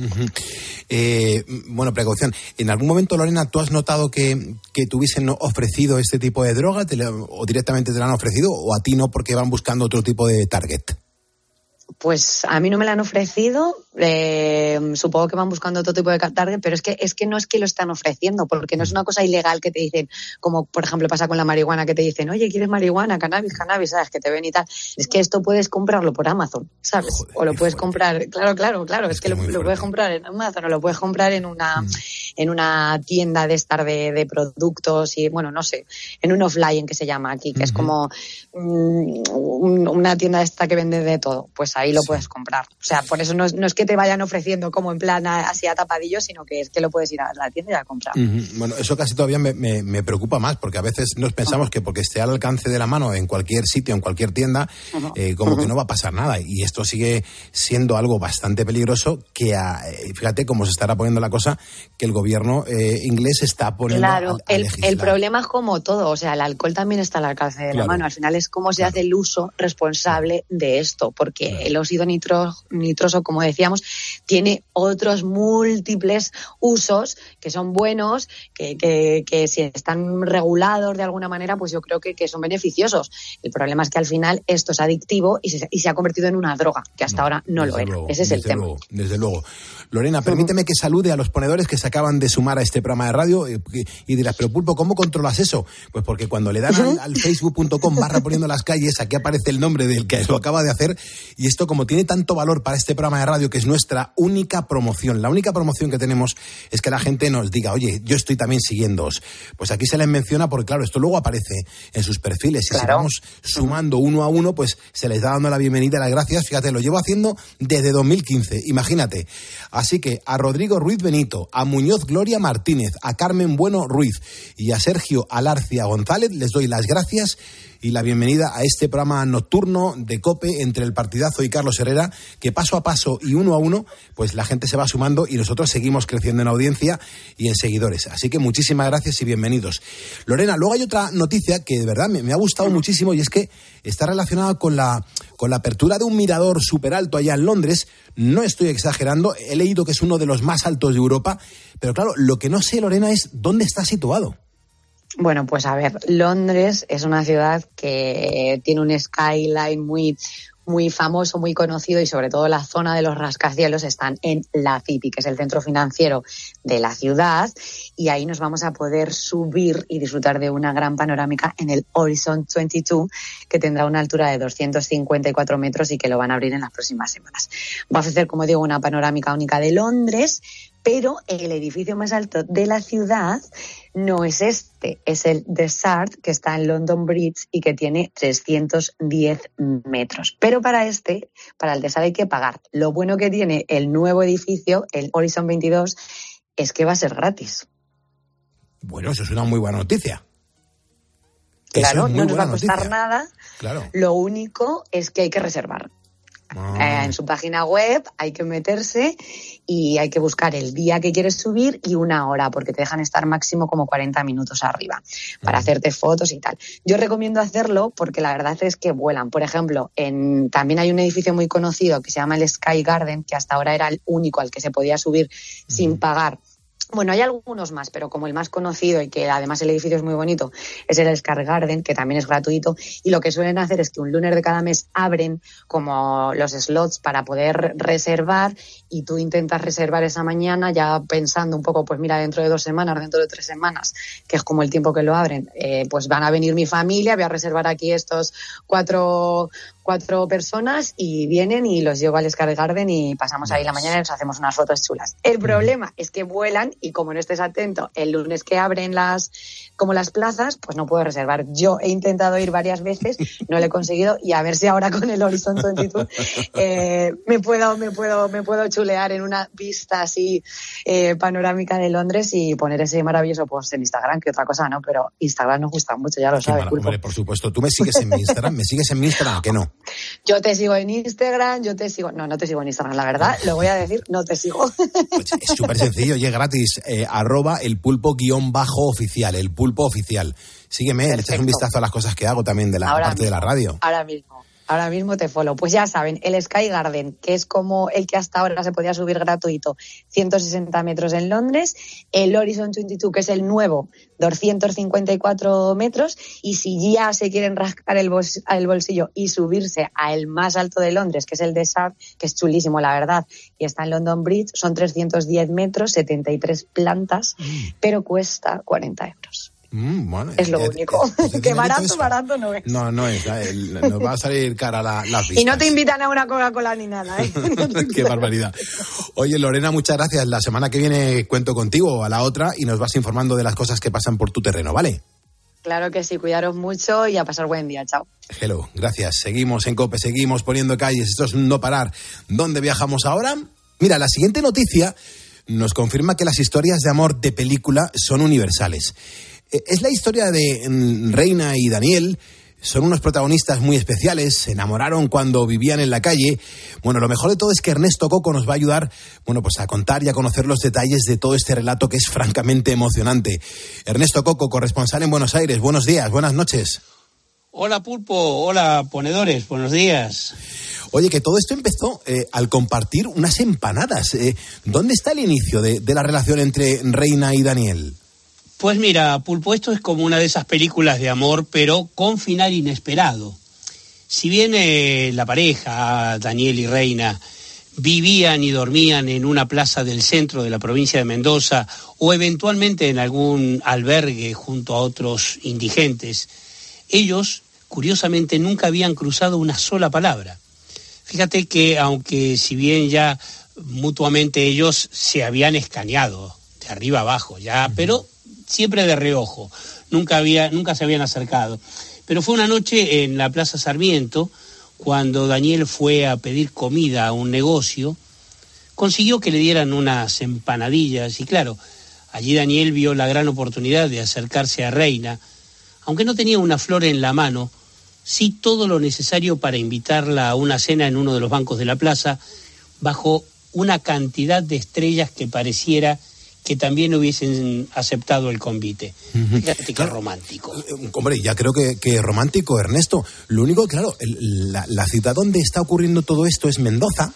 Bueno, precaución. ¿En algún momento, Lorena, tú has notado que te hubiesen ofrecido este tipo de droga o directamente te la han ofrecido o a ti no porque van buscando otro tipo de target? Pues a mí no me la han ofrecido, supongo que van buscando otro tipo de target, pero es que no es que lo están ofreciendo, porque no es una cosa ilegal que te dicen, como por ejemplo pasa con la marihuana, que te dicen, oye, ¿quieres marihuana? Cannabis, ¿sabes? Que te ven y tal. Es que esto puedes comprarlo por Amazon, ¿sabes? Joder, o lo puedes comprar, claro, es que lo puedes comprar en Amazon o lo puedes comprar en una tienda de estar de productos y, bueno, no sé, en un offline que se llama aquí, que es como una tienda esta que vende de todo, pues ahí lo puedes comprar. O sea, por eso no es que te vayan ofreciendo como en plan así a tapadillo, sino que es que lo puedes ir a la tienda y a comprar. Bueno, eso casi todavía me preocupa más, porque a veces nos pensamos que porque esté al alcance de la mano en cualquier sitio, en cualquier tienda, como que no va a pasar nada. Y esto sigue siendo algo bastante peligroso que, fíjate cómo se estará poniendo la cosa, que el gobierno inglés está poniendo Claro, el problema es como todo, o sea, el alcohol también está al alcance de la mano. Al final es cómo se hace el uso responsable de esto, porque el óxido nitroso, como decíamos, tiene otros múltiples usos que son buenos, que si están regulados de alguna manera, pues yo creo que son beneficiosos. El problema es que al final esto es adictivo y se ha convertido en una droga, que hasta ahora no lo era. Ese es el tema. Desde luego. Lorena, permíteme que salude a los ponedores que se acaban de sumar a este programa de radio y dirás, pero Pulpo, ¿cómo controlas eso? Pues porque cuando le dan al facebook.com/poniendo las calles, aquí aparece el nombre del que lo acaba de hacer, y esto como tiene tanto valor para este programa de radio, que es nuestra única promoción, la única promoción que tenemos es que la gente nos diga, oye, yo estoy también siguiéndoos. Pues aquí se les menciona porque, claro, esto luego aparece en sus perfiles. Y si vamos sumando uno a uno, pues se les da dando la bienvenida y las gracias. Fíjate, lo llevo haciendo desde 2015, imagínate. Así que a Rodrigo Ruiz Benito, a Muñoz Gloria Martínez, a Carmen Bueno Ruiz y a Sergio Alarcia González les doy las gracias y la bienvenida a este programa nocturno de COPE entre el Partidazo y Carlos Herrera, que paso a paso y uno a uno, pues la gente se va sumando y nosotros seguimos creciendo en audiencia y en seguidores. Así que muchísimas gracias y bienvenidos. Lorena, luego hay otra noticia que de verdad me ha gustado muchísimo y es que está relacionada con la apertura de un mirador súper alto allá en Londres. No estoy exagerando, he leído que es uno de los más altos de Europa, pero claro, lo que no sé, Lorena, es dónde está situado. Bueno, pues a ver, Londres es una ciudad que tiene un skyline muy famoso, muy conocido, y sobre todo la zona de los rascacielos están en la City, que es el centro financiero de la ciudad, y ahí nos vamos a poder subir y disfrutar de una gran panorámica en el Horizon 22, que tendrá una altura de 254 metros y que lo van a abrir en las próximas semanas. Va a ofrecer, como digo, una panorámica única de Londres, pero el edificio más alto de la ciudad no es este, es el The Shard, que está en London Bridge y que tiene 310 metros. Pero para el The Shard hay que pagar. Lo bueno que tiene el nuevo edificio, el Horizon 22, es que va a ser gratis. Bueno, eso es una muy buena noticia. Claro, no nos va a costar nada. Claro. Lo único es que hay que reservar. En su página web hay que meterse y hay que buscar el día que quieres subir y una hora, porque te dejan estar máximo como 40 minutos arriba para hacerte fotos y tal. Yo recomiendo hacerlo porque la verdad es que vuelan. Por ejemplo, también hay un edificio muy conocido que se llama el Sky Garden, que hasta ahora era el único al que se podía subir sin pagar. Bueno, hay algunos más, pero como el más conocido y que además el edificio es muy bonito, es el Sky Garden, que también es gratuito. Y lo que suelen hacer es que un lunes de cada mes abren como los slots para poder reservar y tú intentas reservar esa mañana ya pensando un poco, pues mira, dentro de 2 semanas, dentro de 3 semanas, que es como el tiempo que lo abren, pues van a venir mi familia, voy a reservar aquí estos 4 personas y vienen y los llevo al Sky Garden y pasamos ahí la mañana y nos hacemos unas fotos chulas. El problema es que vuelan y como no estés atento el lunes que abren las plazas, pues no puedo reservar. Yo he intentado ir varias veces, no lo he conseguido y a ver si ahora con el Horizon 22 me puedo chulear en una vista así panorámica de Londres y poner ese maravilloso post en Instagram, que otra cosa no, pero Instagram nos gusta mucho, ya lo sabes. Hombre, por supuesto. ¿Tú me sigues en mi Instagram? ¿Me sigues en mi Instagram? ¿Que no? Yo te sigo en Instagram, no te sigo en Instagram, la verdad, lo voy a decir, no te sigo. Pues es súper sencillo y es gratis, @elpulpo_oficial, el pulpo oficial. Sígueme, le echas un vistazo a las cosas que hago también de la parte de la radio. Ahora mismo te follow. Pues ya saben, el Sky Garden, que es como el que hasta ahora se podía subir gratuito, 160 metros en Londres, el Horizon 22, que es el nuevo, 254 metros, y si ya se quieren rascar el bolsillo y subirse al más alto de Londres, que es el de Shard, que es chulísimo, la verdad, y está en London Bridge, son 310 metros, 73 plantas, pero cuesta 40 euros. Bueno, es lo único. Que barato no es. No es. Nos va a salir cara las vistas. Y no te invitan a una Coca-Cola ni nada, ¿eh? Qué barbaridad. Oye, Lorena, muchas gracias. La semana que viene cuento contigo o a la otra y nos vas informando de las cosas que pasan por tu terreno, ¿vale? Claro que sí, cuidaros mucho y a pasar buen día. Chao. Hello, gracias. Seguimos en COPE, seguimos poniendo calles. Esto es un no parar. ¿Dónde viajamos ahora? Mira, la siguiente noticia nos confirma que las historias de amor de película son universales. Es la historia de Reina y Daniel. Son unos protagonistas muy especiales, se enamoraron cuando vivían en la calle. Bueno, lo mejor de todo es que Ernesto Coco nos va a ayudar, pues a contar y a conocer los detalles de todo este relato que es francamente emocionante. Ernesto Coco, corresponsal en Buenos Aires. Buenos días, buenas noches. Hola Pulpo, hola ponedores, buenos días. Oye, que todo esto empezó al compartir unas empanadas. ¿Dónde está el inicio de la relación entre Reina y Daniel? Pues mira, Pulpo, esto es como una de esas películas de amor, pero con final inesperado. Si bien la pareja, Daniel y Reina, vivían y dormían en una plaza del centro de la provincia de Mendoza o eventualmente en algún albergue junto a otros indigentes, ellos, curiosamente, nunca habían cruzado una sola palabra. Fíjate que, aunque si bien ya mutuamente ellos se habían escaneado de arriba abajo, ya, pero siempre de reojo, nunca se habían acercado. Pero fue una noche en la Plaza Sarmiento, cuando Daniel fue a pedir comida a un negocio, consiguió que le dieran unas empanadillas y claro, allí Daniel vio la gran oportunidad de acercarse a Reina, aunque no tenía una flor en la mano, sí todo lo necesario para invitarla a una cena en uno de los bancos de la plaza, bajo una cantidad de estrellas que pareciera que también hubiesen aceptado el convite. Fíjate qué romántico. Hombre, ya creo que romántico, Ernesto. Lo único, claro, la ciudad donde está ocurriendo todo esto es Mendoza,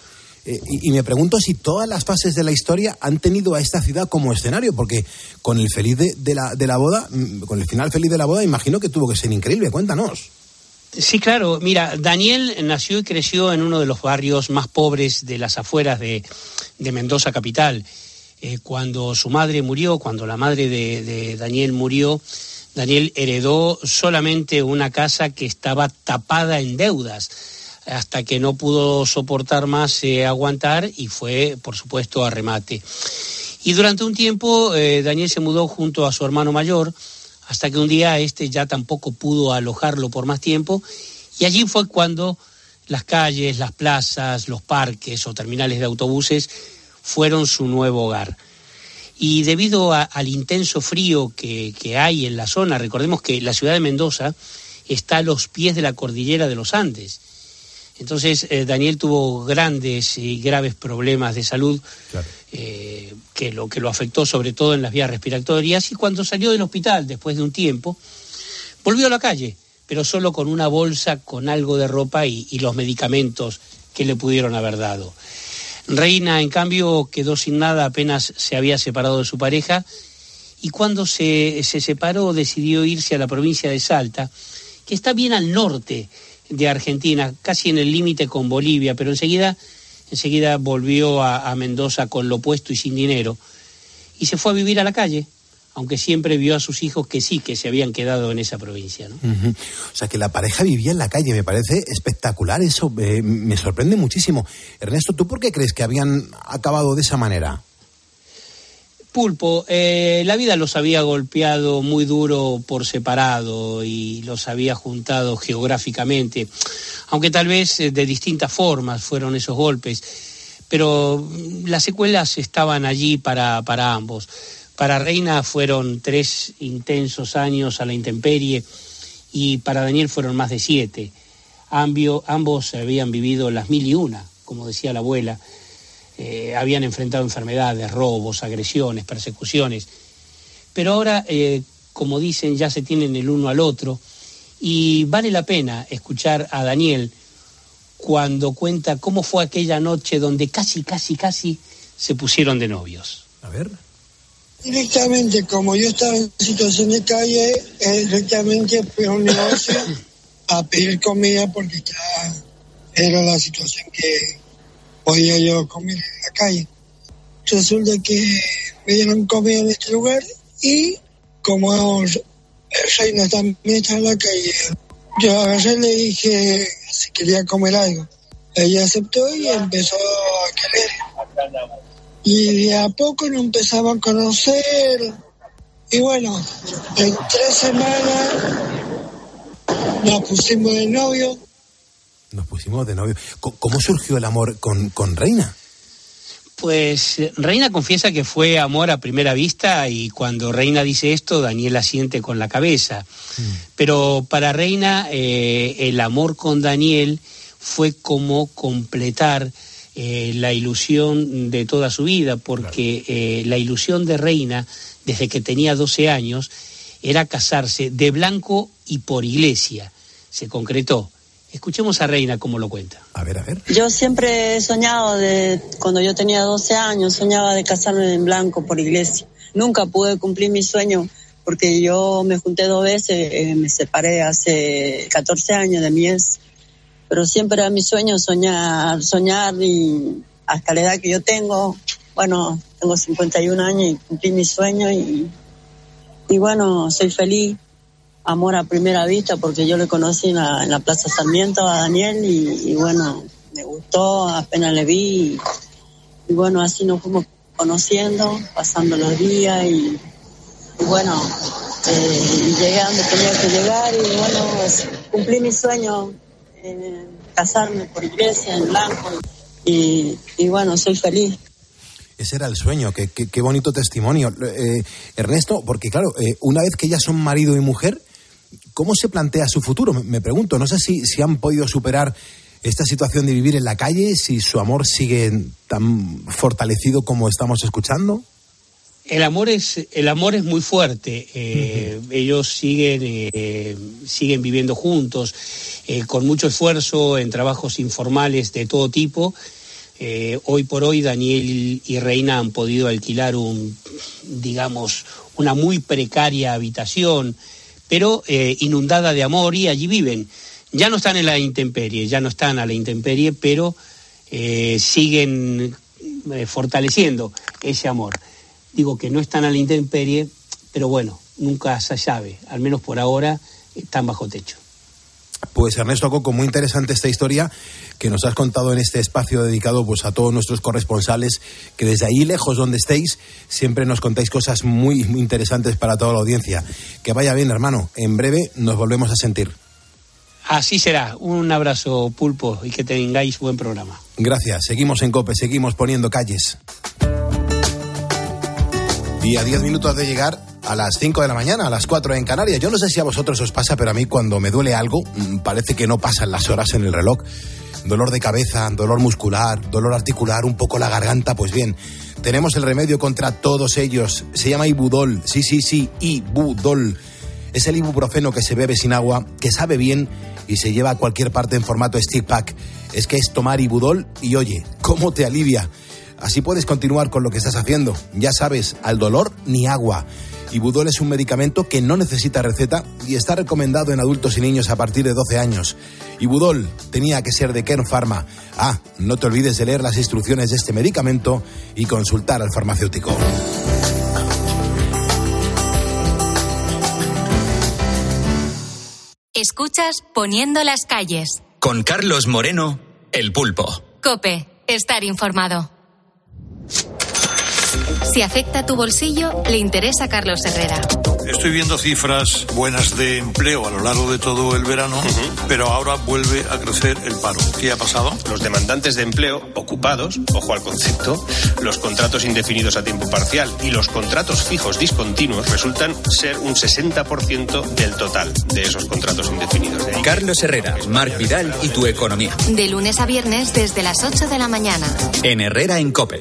y me pregunto si todas las fases de la historia han tenido a esta ciudad como escenario, porque con el feliz de la boda, con el final feliz de la boda, imagino que tuvo que ser increíble. Cuéntanos. Sí, claro. Mira, Daniel nació y creció en uno de los barrios más pobres de las afueras de Mendoza capital. Cuando su madre murió, cuando la madre de Daniel murió, Daniel heredó solamente una casa que estaba tapada en deudas, hasta que no pudo soportar más aguantar y fue, por supuesto, a remate. Y durante un tiempo Daniel se mudó junto a su hermano mayor, hasta que un día ya tampoco pudo alojarlo por más tiempo, y allí fue cuando las calles, las plazas, los parques o terminales de autobuses fueron su nuevo hogar. Y debido al intenso frío que hay en la zona, recordemos que la ciudad de Mendoza está a los pies de la cordillera de los Andes. Entonces Daniel tuvo grandes y graves problemas de salud, claro, que lo afectó sobre todo en las vías respiratorias, y cuando salió del hospital después de un tiempo, volvió a la calle, pero solo con una bolsa con algo de ropa y los medicamentos que le pudieron haber dado. Reina, en cambio, quedó sin nada, apenas se había separado de su pareja, y cuando se separó decidió irse a la provincia de Salta, que está bien al norte de Argentina, casi en el límite con Bolivia, pero enseguida volvió a Mendoza con lo puesto y sin dinero, y se fue a vivir a la calle, aunque siempre vio a sus hijos que sí, que se habían quedado en esa provincia, ¿no? Uh-huh. O sea, que la pareja vivía en la calle, me parece espectacular eso, me sorprende muchísimo. Ernesto, ¿tú por qué crees que habían acabado de esa manera? Pulpo, la vida los había golpeado muy duro por separado y los había juntado geográficamente, aunque tal vez de distintas formas fueron esos golpes, pero las secuelas estaban allí para ambos. Para Reina fueron 3 intensos años a la intemperie y para Daniel fueron más de 7. Ambos habían vivido las 1001, como decía la abuela. Habían enfrentado enfermedades, robos, agresiones, persecuciones. Pero ahora, como dicen, ya se tienen el uno al otro, y vale la pena escuchar a Daniel cuando cuenta cómo fue aquella noche donde casi se pusieron de novios. A ver. Directamente, como yo estaba en situación de calle, directamente fui a un negocio a pedir comida porque ya era la situación que podía yo comer en la calle. Resulta que me dieron comida en este lugar y como Reina también está en la calle, yo agarré y le dije si quería comer algo. Ella aceptó y empezó a querer. Y de a poco nos empezamos a conocer. Y bueno, en 3 semanas nos pusimos de novio. ¿Cómo surgió el amor con Reina? Pues Reina confiesa que fue amor a primera vista, y cuando Reina dice esto, Daniel asiente con la cabeza. Pero para Reina el amor con Daniel fue como completar la ilusión de toda su vida, porque la ilusión de Reina, desde que tenía 12 años, era casarse de blanco y por iglesia. Se concretó. Escuchemos a Reina cómo lo cuenta. A ver. Yo siempre he soñado, cuando yo tenía 12 años, soñaba de casarme en blanco por iglesia. Nunca pude cumplir mi sueño porque yo me junté 2 veces, me separé hace 14 años de mi ex. Pero siempre era mi sueño soñar y hasta la edad que yo tengo, bueno, tengo 51 años y cumplí mi sueño y bueno, soy feliz. Amor a primera vista, porque yo le conocí en la Plaza Sarmiento a Daniel y bueno, me gustó, apenas le vi y bueno, así nos fuimos conociendo, pasando los días y bueno, llegué a donde tenía que llegar y bueno, cumplí mi sueño, casarme por iglesia en blanco y bueno, soy feliz. Ese era el sueño, qué bonito testimonio. Ernesto, porque claro, una vez que ya son marido y mujer, ¿cómo se plantea su futuro? Me pregunto, no sé si han podido superar esta situación de vivir en la calle, si su amor sigue tan fortalecido como estamos escuchando. El amor es muy fuerte. Ellos siguen viviendo juntos, con mucho esfuerzo en trabajos informales de todo tipo. Hoy por hoy Daniel y Reina han podido alquilar una muy precaria habitación, pero inundada de amor, y allí viven. Ya no están a la intemperie, pero siguen fortaleciendo ese amor. Digo que no están a la intemperie, pero bueno, nunca se sabe, al menos por ahora están bajo techo. Pues Ernesto Coco, muy interesante esta historia que nos has contado en este espacio dedicado pues a todos nuestros corresponsales, que desde ahí lejos donde estéis siempre nos contáis cosas muy, muy interesantes para toda la audiencia. Que vaya bien, hermano, en breve nos volvemos a sentir. Así será, un abrazo, Pulpo, y que tengáis buen programa. Gracias, seguimos en COPE, seguimos poniendo calles. Y a 10 minutos de llegar a las 5 de la mañana, a las 4 en Canarias. Yo no sé si a vosotros os pasa, pero a mí cuando me duele algo, parece que no pasan las horas en el reloj. Dolor de cabeza, dolor muscular, dolor articular, un poco la garganta. Pues bien, tenemos el remedio contra todos ellos. Se llama Ibudol. Sí, Ibudol. Es el ibuprofeno que se bebe sin agua, que sabe bien y se lleva a cualquier parte en formato stick pack. Es que es tomar Ibudol y oye, ¿cómo te alivia? Así puedes continuar con lo que estás haciendo. Ya sabes, al dolor ni agua. Ibudol es un medicamento que no necesita receta y está recomendado en adultos y niños a partir de 12 años. Ibudol tenía que ser de Kern Pharma. No te olvides de leer las instrucciones de este medicamento y consultar al farmacéutico. Escuchas Poniendo las calles. Con Carlos Moreno, El Pulpo. COPE. Estar informado. Si afecta a tu bolsillo, le interesa a Carlos Herrera. Estoy viendo cifras buenas de empleo a lo largo de todo el verano, pero ahora vuelve a crecer el paro. ¿Qué ha pasado? Los demandantes de empleo ocupados, ojo al concepto, los contratos indefinidos a tiempo parcial y los contratos fijos discontinuos resultan ser un 60% del total de esos contratos indefinidos. Carlos Herrera, Marc Vidal y tu economía. De lunes a viernes desde las 8 de la mañana. En Herrera en COPE.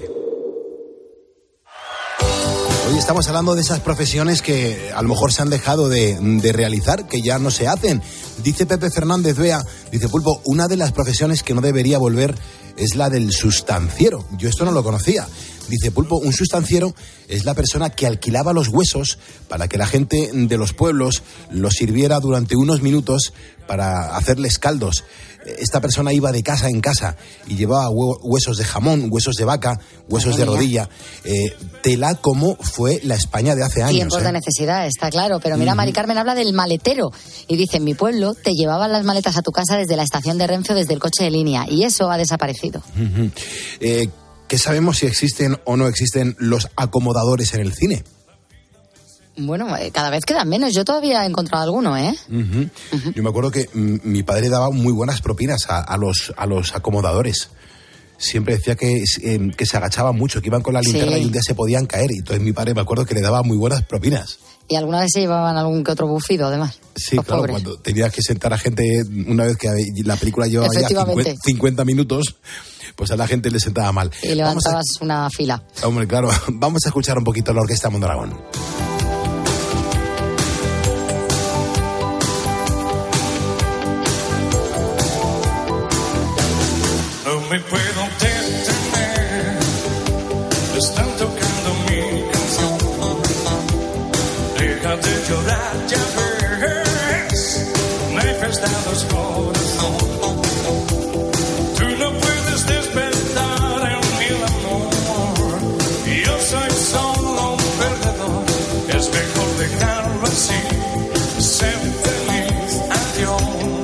Hoy estamos hablando de esas profesiones que a lo mejor se han dejado de realizar, que ya no se hacen. Dice Pepe Fernández Bea, dice Pulpo, una de las profesiones que no debería volver es la del sustanciero. Yo esto no lo conocía. Dice Pulpo, un sustanciero es la persona que alquilaba los huesos para que la gente de los pueblos los sirviera durante unos minutos para hacerles caldos. Esta persona iba de casa en casa y llevaba huesos de jamón, huesos de vaca, huesos de rodilla. Tela como fue la España de hace años. Tiempos de necesidad, está claro. Pero mira, Mari Carmen habla del maletero y dice, en mi pueblo te llevaban las maletas a tu casa desde la estación de Renfe o desde el coche de línea y eso ha desaparecido. ¿Qué sabemos si existen o no existen los acomodadores en el cine? Bueno, cada vez quedan menos. Yo todavía he encontrado alguno, ¿eh? Yo me acuerdo que mi padre daba muy buenas propinas a los acomodadores. Siempre decía que se agachaban mucho, que iban con la linterna y un día se podían caer. Y entonces mi padre me acuerdo que le daba muy buenas propinas. Y alguna vez se llevaban algún que otro bufido, además. Sí, claro, pobres. Cuando tenías que sentar a gente, una vez que la película llevaba ya 50 minutos, pues a la gente le sentaba mal. Y levantabas una fila. Hombre, claro. Vamos a escuchar un poquito la Orquesta Mondragón. No me puedo detener, están tocando mi canción. Deja de llorar, ya ves, me he prestado el corazón. Tú no puedes despertar en mi amor, yo soy solo un perdedor. Es mejor dejarlo así, ser feliz, adiós.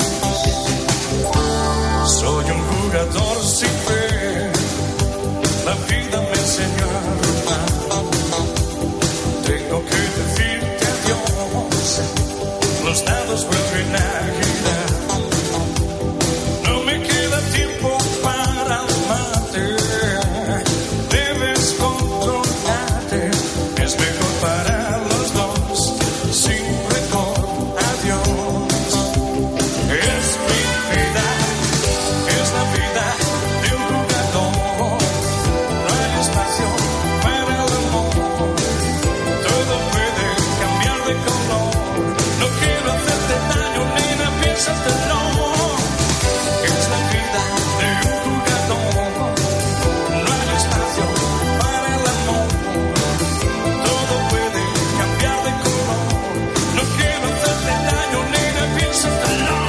Soy un jugador sin fe, la vida me enseñó a robar. Tengo que decirte adiós, los dados vuelven a girar. No me queda tiempo para amarte, debes controlarte. Es mejor para los dos, sin rencor, adiós. Es mi vida. Es la vida de un jugador, no hay espacio para el amor, todo puede cambiar de color, no quiero hacerte daño, nena, piénsatelo. Es la vida de un jugador, no hay espacio para el amor, todo puede cambiar de color, no quiero hacerte daño, nena, piénsatelo.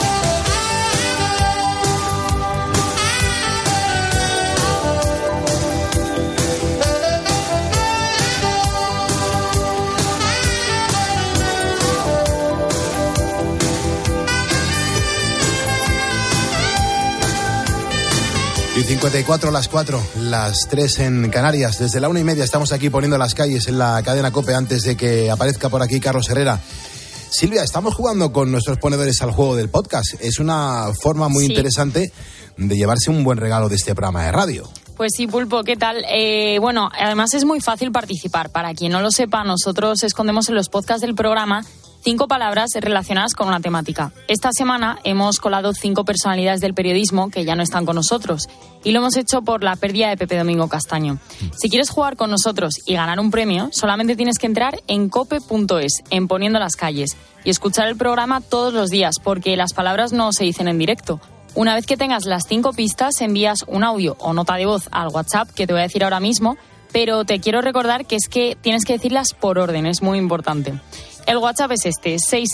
Y 54 las 4, las 3 en Canarias. Desde la 1:30 estamos aquí poniendo las calles en la cadena COPE antes de que aparezca por aquí Carlos Herrera. Silvia, estamos jugando con nuestros ponedores al juego del podcast. Es una forma muy interesante de llevarse un buen regalo de este programa de radio. Pues sí, Pulpo, ¿qué tal? Bueno, además es muy fácil participar. Para quien no lo sepa, nosotros escondemos en los podcasts del programa 5 palabras relacionadas con una temática. Esta semana hemos colado 5 personalidades del periodismo que ya no están con nosotros y lo hemos hecho por la pérdida de Pepe Domingo Castaño. Si quieres jugar con nosotros y ganar un premio, solamente tienes que entrar en cope.es, en Poniendo las Calles, y escuchar el programa todos los días, porque las palabras no se dicen en directo. Una vez que tengas las 5 pistas, envías un audio o nota de voz al WhatsApp, que te voy a decir ahora mismo, pero te quiero recordar que es que tienes que decirlas por orden, es muy importante. El WhatsApp es este,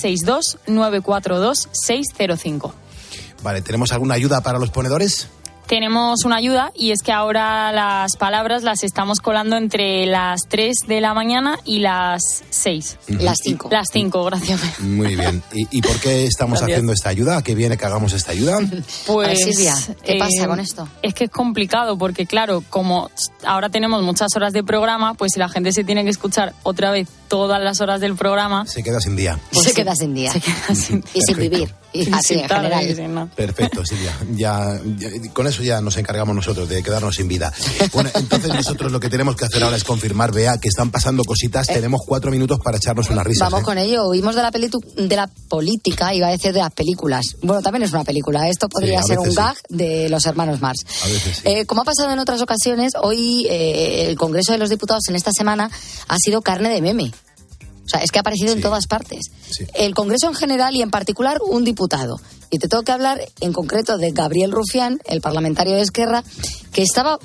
662-942-605. Vale, ¿tenemos alguna ayuda para los ponedores? Tenemos una ayuda y es que ahora las palabras las estamos colando entre las 3 de la mañana y las 6. Las 5. Las 5, gracias. Muy bien. ¿Y por qué estamos haciendo esta ayuda? ¿A qué viene que hagamos esta ayuda? Pues, a ver, Silvia, ¿qué pasa con esto? Es que es complicado porque, claro, como ahora tenemos muchas horas de programa, pues si la gente se tiene que escuchar otra vez todas las horas del programa... Se queda sin día. Pues se queda sin día. Y sin vivir. Y así en general. Perfecto, Silvia. Ya, con eso ya nos encargamos nosotros de quedarnos sin vida. Bueno, entonces nosotros lo que tenemos que hacer ahora es confirmar, Bea, que están pasando cositas. Tenemos 4 minutos para echarnos unas risas. Vamos con ello. Oímos de la política, iba a decir de las películas. Bueno, también es una película. Esto podría ser un gag de los hermanos Marx. A veces sí. Como ha pasado en otras ocasiones, hoy el Congreso de los Diputados en esta semana ha sido carne de meme. O sea, es que ha aparecido en todas partes. Sí. El Congreso en general y en particular un diputado. Y te tengo que hablar en concreto de Gabriel Rufián, el parlamentario de Esquerra, que estaba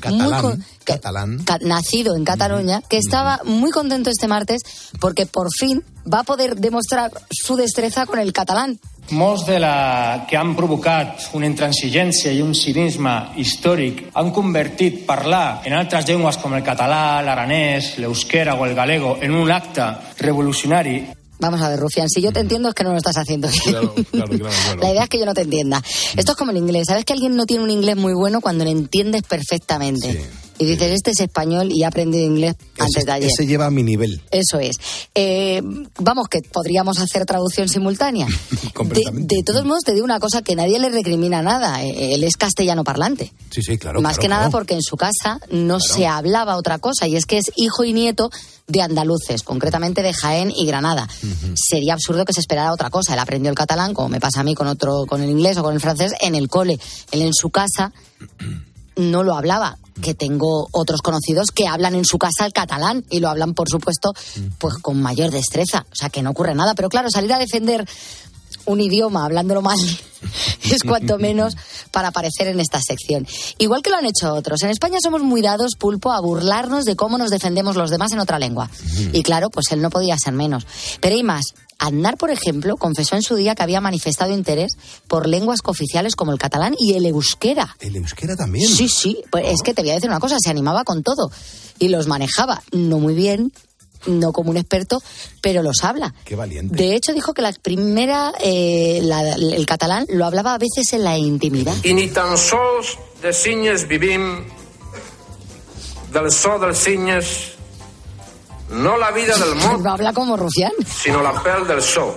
nacido en Cataluña, que estaba muy contento este martes porque por fin va a poder demostrar su destreza con el catalán. Molts que han provocat una intransigència i un cinisme històric han convertit parlar en altres llengües com el català, l'aranès, l'euskera o el galego en un acte revolucionari. Vamos a ver, Rufián, si yo te entiendo es que no lo estás haciendo bien. Claro. La idea es que yo no te entienda. Esto es como el inglés. ¿Sabes que alguien no tiene un inglés muy bueno cuando lo entiendes perfectamente? Sí. Y dices, este es español y ha aprendido inglés antes de ayer. Ese lleva a mi nivel. Eso es. Vamos, que podríamos hacer traducción simultánea. De todos modos, te digo una cosa, que nadie le recrimina nada. Él es castellano parlante. Sí, claro. Más que nada porque en su casa no se hablaba otra cosa. Y es que es hijo y nieto de andaluces, concretamente de Jaén y Granada. Sería absurdo que se esperara otra cosa. Él aprendió el catalán, como me pasa a mí con el inglés o con el francés, en el cole. Él en su casa no lo hablaba, que tengo otros conocidos que hablan en su casa el catalán y lo hablan, por supuesto, pues con mayor destreza. O sea, que no ocurre nada. Pero claro, salir a defender un idioma hablándolo mal es cuanto menos para aparecer en esta sección. Igual que lo han hecho otros. En España somos muy dados, Pulpo, a burlarnos de cómo nos defendemos los demás en otra lengua. Y claro, pues él no podía ser menos. Pero hay más. Aznar, por ejemplo, confesó en su día que había manifestado interés por lenguas cooficiales como el catalán y el euskera. ¿El euskera también? Sí. Pues es que te voy a decir una cosa, se animaba con todo y los manejaba. No muy bien, no como un experto, pero los habla. Qué valiente. De hecho, dijo que la primera, el catalán, lo hablaba a veces en la intimidad. I ni tan sols de cinyes vivim, del so dels cinyes, no la vida del món. No habla como Rufián. Sino la pèl del so.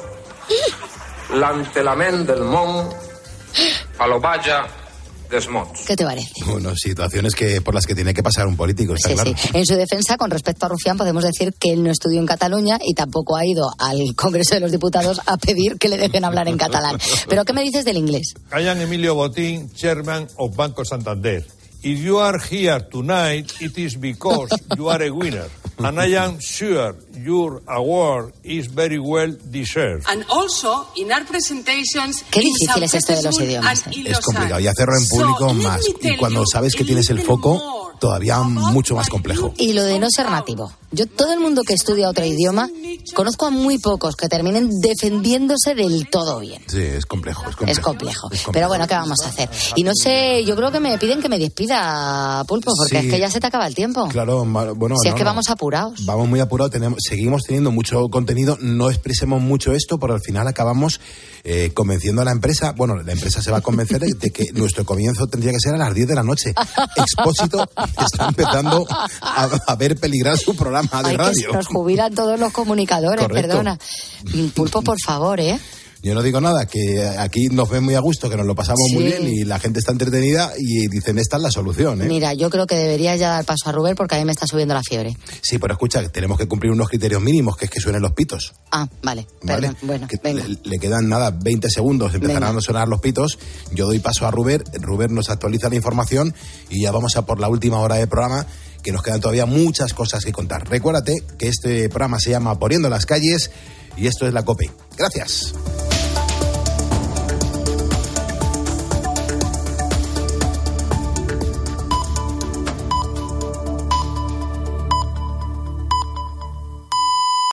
L'entelament del món a lo valla des mots. ¿Qué te parece? Bueno, situaciones por las que tiene que pasar un político, está claro. Sí. En su defensa, con respecto a Rufián, podemos decir que él no estudió en Cataluña y tampoco ha ido al Congreso de los Diputados a pedir que le dejen hablar en catalán. ¿Pero qué me dices del inglés? I am Emilio Botín, Chairman of Banco Santander. If you are here tonight, it is because you are a winner. And I am sure your award is very well deserved. And also, in our presentations, qué difícil es esto de los idiomas. Es complicado. Y hacerlo en público más. Y cuando sabes que tienes el foco, todavía mucho más complejo. Y lo de no ser nativo. Yo, todo el mundo que estudia otro idioma, conozco a muy pocos que terminen defendiéndose del todo bien. Sí, es complejo. Es complejo. Pero bueno, ¿qué vamos a hacer? Y no sé, yo creo que me piden que me despida, Pulpo, porque es que ya se te acaba el tiempo. Claro, bueno. Si es que vamos apurados. Vamos muy apurados, seguimos teniendo mucho contenido, no expresemos mucho esto, pero al final acabamos convenciendo a la empresa. Bueno, la empresa se va a convencer de que nuestro comienzo tendría que ser a las 10 de la noche. Expósito está empezando a ver peligrar su programa de radio. Que nos jubilan todos los comunicadores. Correcto. Perdona. Pulpo, por favor, Yo no digo nada, que aquí nos ven muy a gusto, que nos lo pasamos muy bien y la gente está entretenida y dicen, esta es la solución, ¿eh? Mira, yo creo que deberías ya dar paso a Rubén porque a mí me está subiendo la fiebre. Sí, pero escucha, tenemos que cumplir unos criterios mínimos, que es que suenen los pitos. Ah, vale. ¿Vale? Perdón. Bueno, que venga. le quedan nada, 20 segundos, empezarán a sonar los pitos. Yo doy paso a Rubén nos actualiza la información y ya vamos a por la última hora de programa, que nos quedan todavía muchas cosas que contar. Recuérdate que este programa se llama Poniendo las calles y esto es la COPE. Gracias.